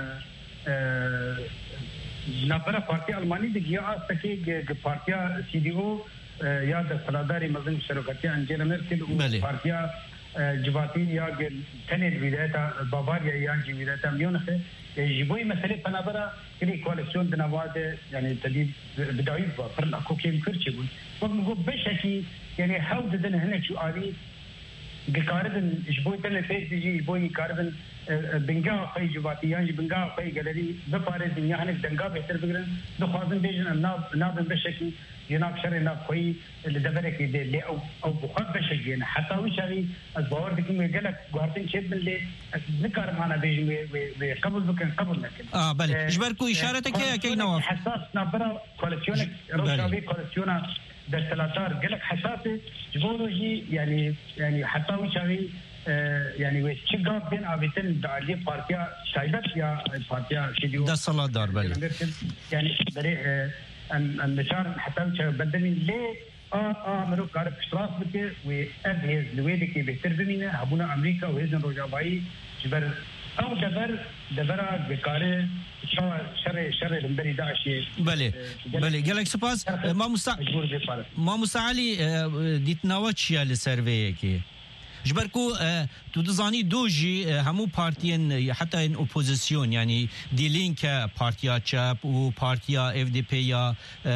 nabara partiya Almani de ya astaki partiya C D O ya da saladari mazın şirketi Angela Merkel u partiya جباتين يا تنين ولايات بافاريا يانجي ولايات ميونخ يجيبوا مسألة بنابرة كلي كواليسيون دنواد يعني تدي بدايب فرنا كوكين كرتشون وقم بشكي يعني حاول دن هنا شو علي بكاردن يجيبوا تنين فيس يجي يجيبوا كاردن بنجا في جباتي يانجي بنجا في جالري بفارس الدنيا هناك دنجا بيتر بقولن دخوازن بيجن الناب ناب بشكي جناب شر ناب خوي اللي دبرك اللي او او بخاد بشكي يعني حتى وشاري الباور دكم يقلك قارتين شيء اللي ذكر معنا بيجي قبل بكن قبل لكن اه بله اجبركو اشارتك يا كي نواف حساس نابرا كواليسيونك روشاوي كواليسيونا دستلاتار قلك حساسه جبولوجي يعني يعني حتى وشاري يعني وشجع بين عبيتين دعالي بارتيا شايبت يا بارتيا شديو ده صلاة دار بله يعني بري النشار حتى بدلني ليه اه اه مرو كار اشتراك بك وابهز لويدك بيتر بمينا هبونا امريكا وهزن روجاباي جبر او دبر دبرا بكاره شر شر لمبري داعش بله بله قالك سباس ما مستع ما مستعلي ديتناوتش يا لسيرفي كي جبركو تو دزانی دوجی همو پارتین حتی این اپوزیسیون یعنی دی لینک پارتیا چپ و پارتیا اف دی پی یا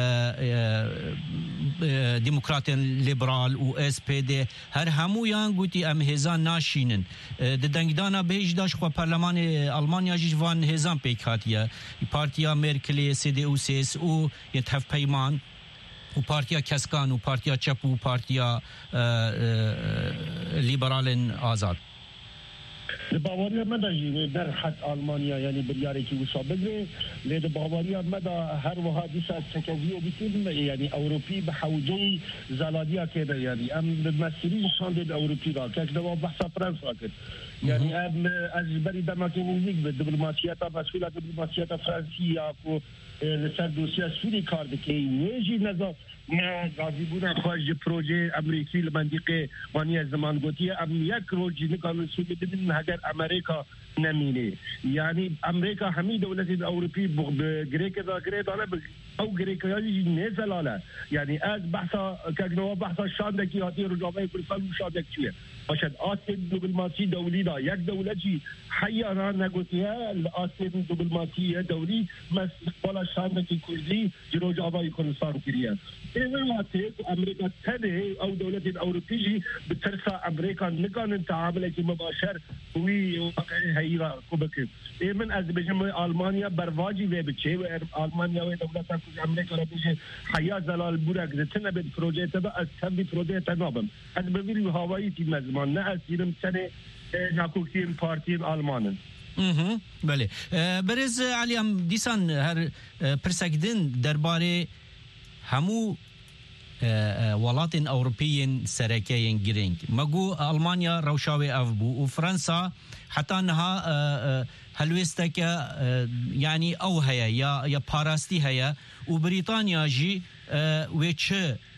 دموکراتن لیبرال و اس پی دی هر همو یان گوتی ام هزان ناشینن د دنگدانا بهج داش خو پارلمان آلمانیا جوان هزان پیکاتیا پارتیا مرکل سی دی او سیس او یتهف پیمان و پارتیا کسکان و پارتیا چپ و پارتیا لیبرالن آزاد باوریا مدى در حد ألمانيا يعني برياري كي وصل بدري لده باوریا مدى هر وهادي ساعة سكازية بكل يعني أوروبي بحوجي زلادية كده يعني أم بمثلين شاند أوروبي را كده بحث فرنسا كده يعني أم أجبري دماغينيك بالدبلوماسيات مسؤولة دبلوماسيات فرنسية كو لسر دوسيا سوري كارد كي يجي نظام ما غازي بونا خارج بروجي أمريكي لمنطقة وانيا زمان قوتية أم يك روجي نقال سوري بدن هجر أمريكا نميني يعني أمريكا همي دولة الأوروبي بغريكا ذا غريدا أنا أو غريكا يجي نزل على يعني أز بحثا كأنه بحثا شاندك ياتي رجابي كل سال شاندك شوية عشان آسين دبلوماسي دولي دا يك دولة جي حيانا نقوتيها الآسين دبلوماسية دولي مسقبلا شاندك كردي رجابي كل سال كريا إيه أمريكا تاني أو دولة الأوروبية بترسى أمريكا نكان التعامل مباشر وي هي كوبك إيه من أزبيجم ألمانيا برواجي وبتشي ألمانيا ودولة که امریکا را بشه حیا زلال بورک زتنه به پروژه تا از تبی پروژه تا نابم از ببینیم هوایی تیم مزمان نه از دیرم سنه ناکوکتیم پارتیم آلمانن بله برز علی ام دیسان هر پرسکدن درباره همو ولات أوروبيين سركين جرينج مجو ألمانيا روشاوي أفبو وفرنسا حتى أنها هلوستك يعني أو هيا يا يا باراستي هيا وبريطانيا جي ويتش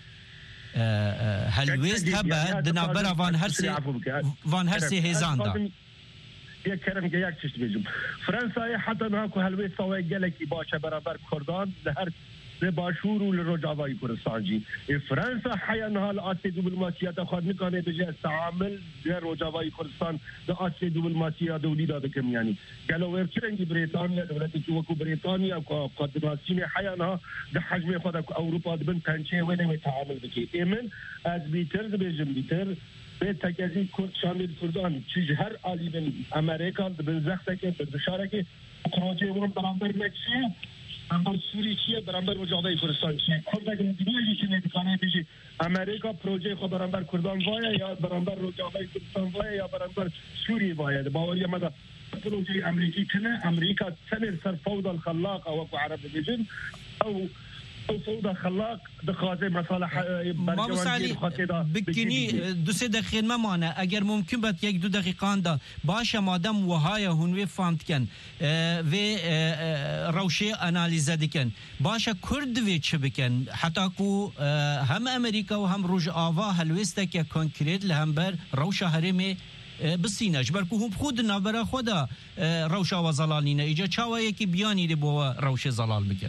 هلوست هبا دنابرا فان هرسي فان هرسي هيزاندا يا كرم جاك تشتبيجم فرنسا حتى ناكو هلوست سوي جلكي باشا برابر كردان لهر باشور و لرجاوی کردستان جی فرانسا حیانها الاسد دیپلماسیات خود نکنه بجه استعامل در رجاوی کردستان در اسد دیپلماسیات دولی داده کم یعنی گلویر چرنگی بریتانیا دولتی که وکو بریتانیا که قدراسین حیانها در حجم خود اروپا دبن پنچه و نمی تعامل بکی ایمن از بیتر دبیجم بیتر به تکیزی کرد شامل کردان چیز هر عالی بن امریکا دبن زخته که بشاره که پروژه ورم برانبر مکسیه برابر سوری چیه برابر مجاهده کردستان چیه کرد اگر دیگه چیزی نمیکنه بیشی امریکا پروژه خود برابر کردان وایه یا برابر مجاهده کردستان وایه یا برابر سوری وایه باوری ماذا پروژه امریکی کنه امریکا سنر سر فوضى الخلاق او عرب بیجن او او فوضى خلاق دخازه مصالح برجوانجی بکنی دو سه دقیقه ممانه اگر ممکن بود یک دو دقیقه دا باشه مادم وهای هنوی فهمت کن و روشه انالیزه دکن باشه کرد وی چه بکن حتی کو هم امریکا و هم روش آوا هلوسته که کنکریت لهم بر روشه هرمی بسینه جبر که هم خود نبره خدا روشه و زلالینه ایجا چاوه یکی بیانی دی بوا روشه زلال بکن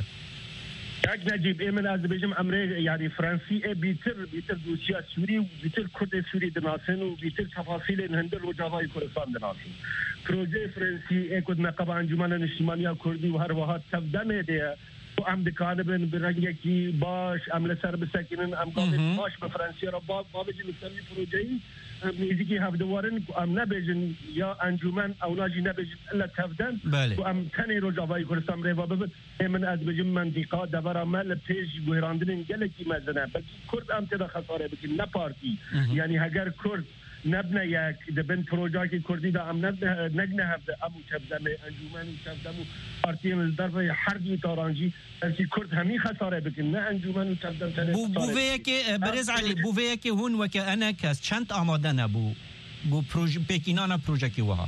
یک نجیب ایمن از بجم امریکا یعنی فرانسی بیتر بیتر دوسیا سوری و بیتر کرد سوری دناسن و بیتر تفاصیل هندر رجاوی کردستان دناسن پروژه فرانسی اکود نقب انجمن اجتماعی کردی و هر وقت تبدمه ده و ام دکانه بن برنگه کی باش عمل سر بسکنن ام قابل باش به فرانسی را با با بجم سری پروژه‌ای میزی که هفدوارن ام نبجن یا انجمن اوناجی نبجن الا تفدن و ام تنی رجاوی کردستان ریوا ببن من از بجم منطقه دبر عمل پیش گویراندن گلکی مزنه بلکه کرد ام تدا خساره بکن نه پارتی یعنی اگر کرد نبنه یک دبن پروژه که کردی دا ام نگنه هفته امو تبدم انجمن و تبدم و پارتی من طرف حربی تارانجی بلکه کرد همی خساره بکن نه انجمن و تبدم تنه بو بوویه که برز علی بوویه که هون و که انا کس چند آماده نبو بو پروژه پیکینانا پروژه که وها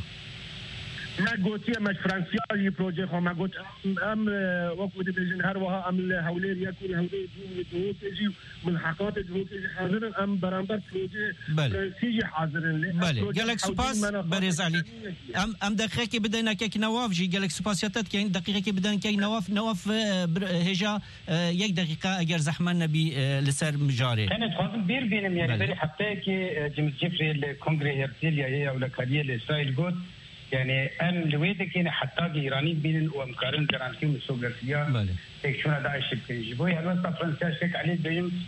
ما گوتی مش فرانسیایی پروژه خو ما گوت ام وقت بجن هر وها ام هولیر یکون هولیر دو تجی ملحقات دو تجی حاضرن ام برانبر پروژه فرانسیایی حاضرن بله گلک سپاس برز علی ام ام دقیقه که بدنا که نواف جی گلک سپاسیاتت که دقیقه که بدنا که نواف نواف هجا یک دقیقه اگر زحمه نبی لسر مجاری انا تفضل بير بينم يعني بري حتى كي جيمس جيفري الكونغري هرتيليا هي او لكاليه لاسرائيل قلت يعني ام لويدك يعني حتى ايراني بين ومقارن جرانتي وسوغرسيا تكشون داعش بيجيبوا يعني وسط فرنسا شك عليه بين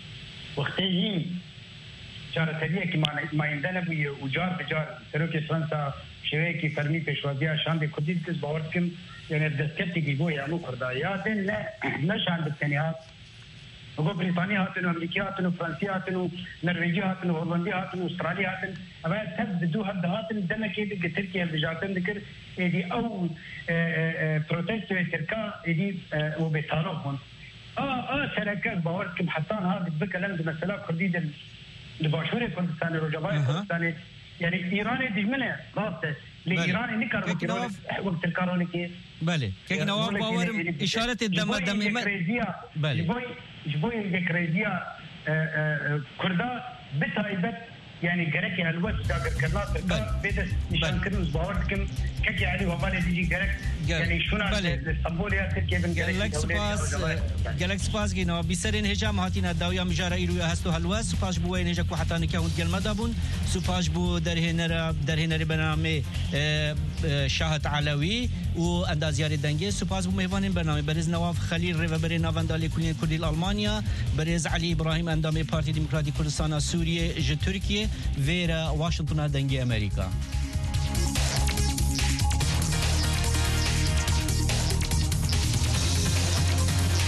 وقتين جارتليه كما ما عندنا بي وجار بجار تروك فرنسا شويكي فرمي بشوازيا شان دي كدي كز باوركم يعني دستكتي بيجيبوا يعني كردايات لا نشان بالثانيات وقو بريطانيا هاتنو امريكا هاتنو فرنسيا هاتنو نرويجيا هاتنو هولنديا هاتنو استراليا هاتن اما تبد دو هاد هاتن دمكي دي تركيا بجاتن ذكر ايدي او بروتست تركا ايدي وبيطالبون اه اه شركات باوركم حتى هذا بكلام مثلا كردي الباشوري كردستان رجباي كردستان يعني ايران دي منه راسه لايران نكر وقت الكارونيكي بله كيك نواف باور اشاره الدم دم بله جبوي الكريزيا كردا بتايبت يعني جرك هالوقت داقر كرنات بيدس نشان كرنز باوركم كي علي وبالي تيجي جرك يعني شونا اسطنبول يا تركيا بن جرك سباس جرك سباس جينا بيسرين هجام هاتينا داويا مجارا ايرو هستو هالواز سباس بو وين هجاكو حتى نكاون ديال مدابون سباس بو درهنر درهنر برنامه شاهد علوي و اندازيار دنگه سپاس بو مهمان برنامه برز نواف خلیل ریوبری ناوندالی کلی کردی آلمانیا برز علی ابراهیم اندام پارتی دموکراتیک کردستان سوریه ج ترکیه و واشنگتن دنگه امریکا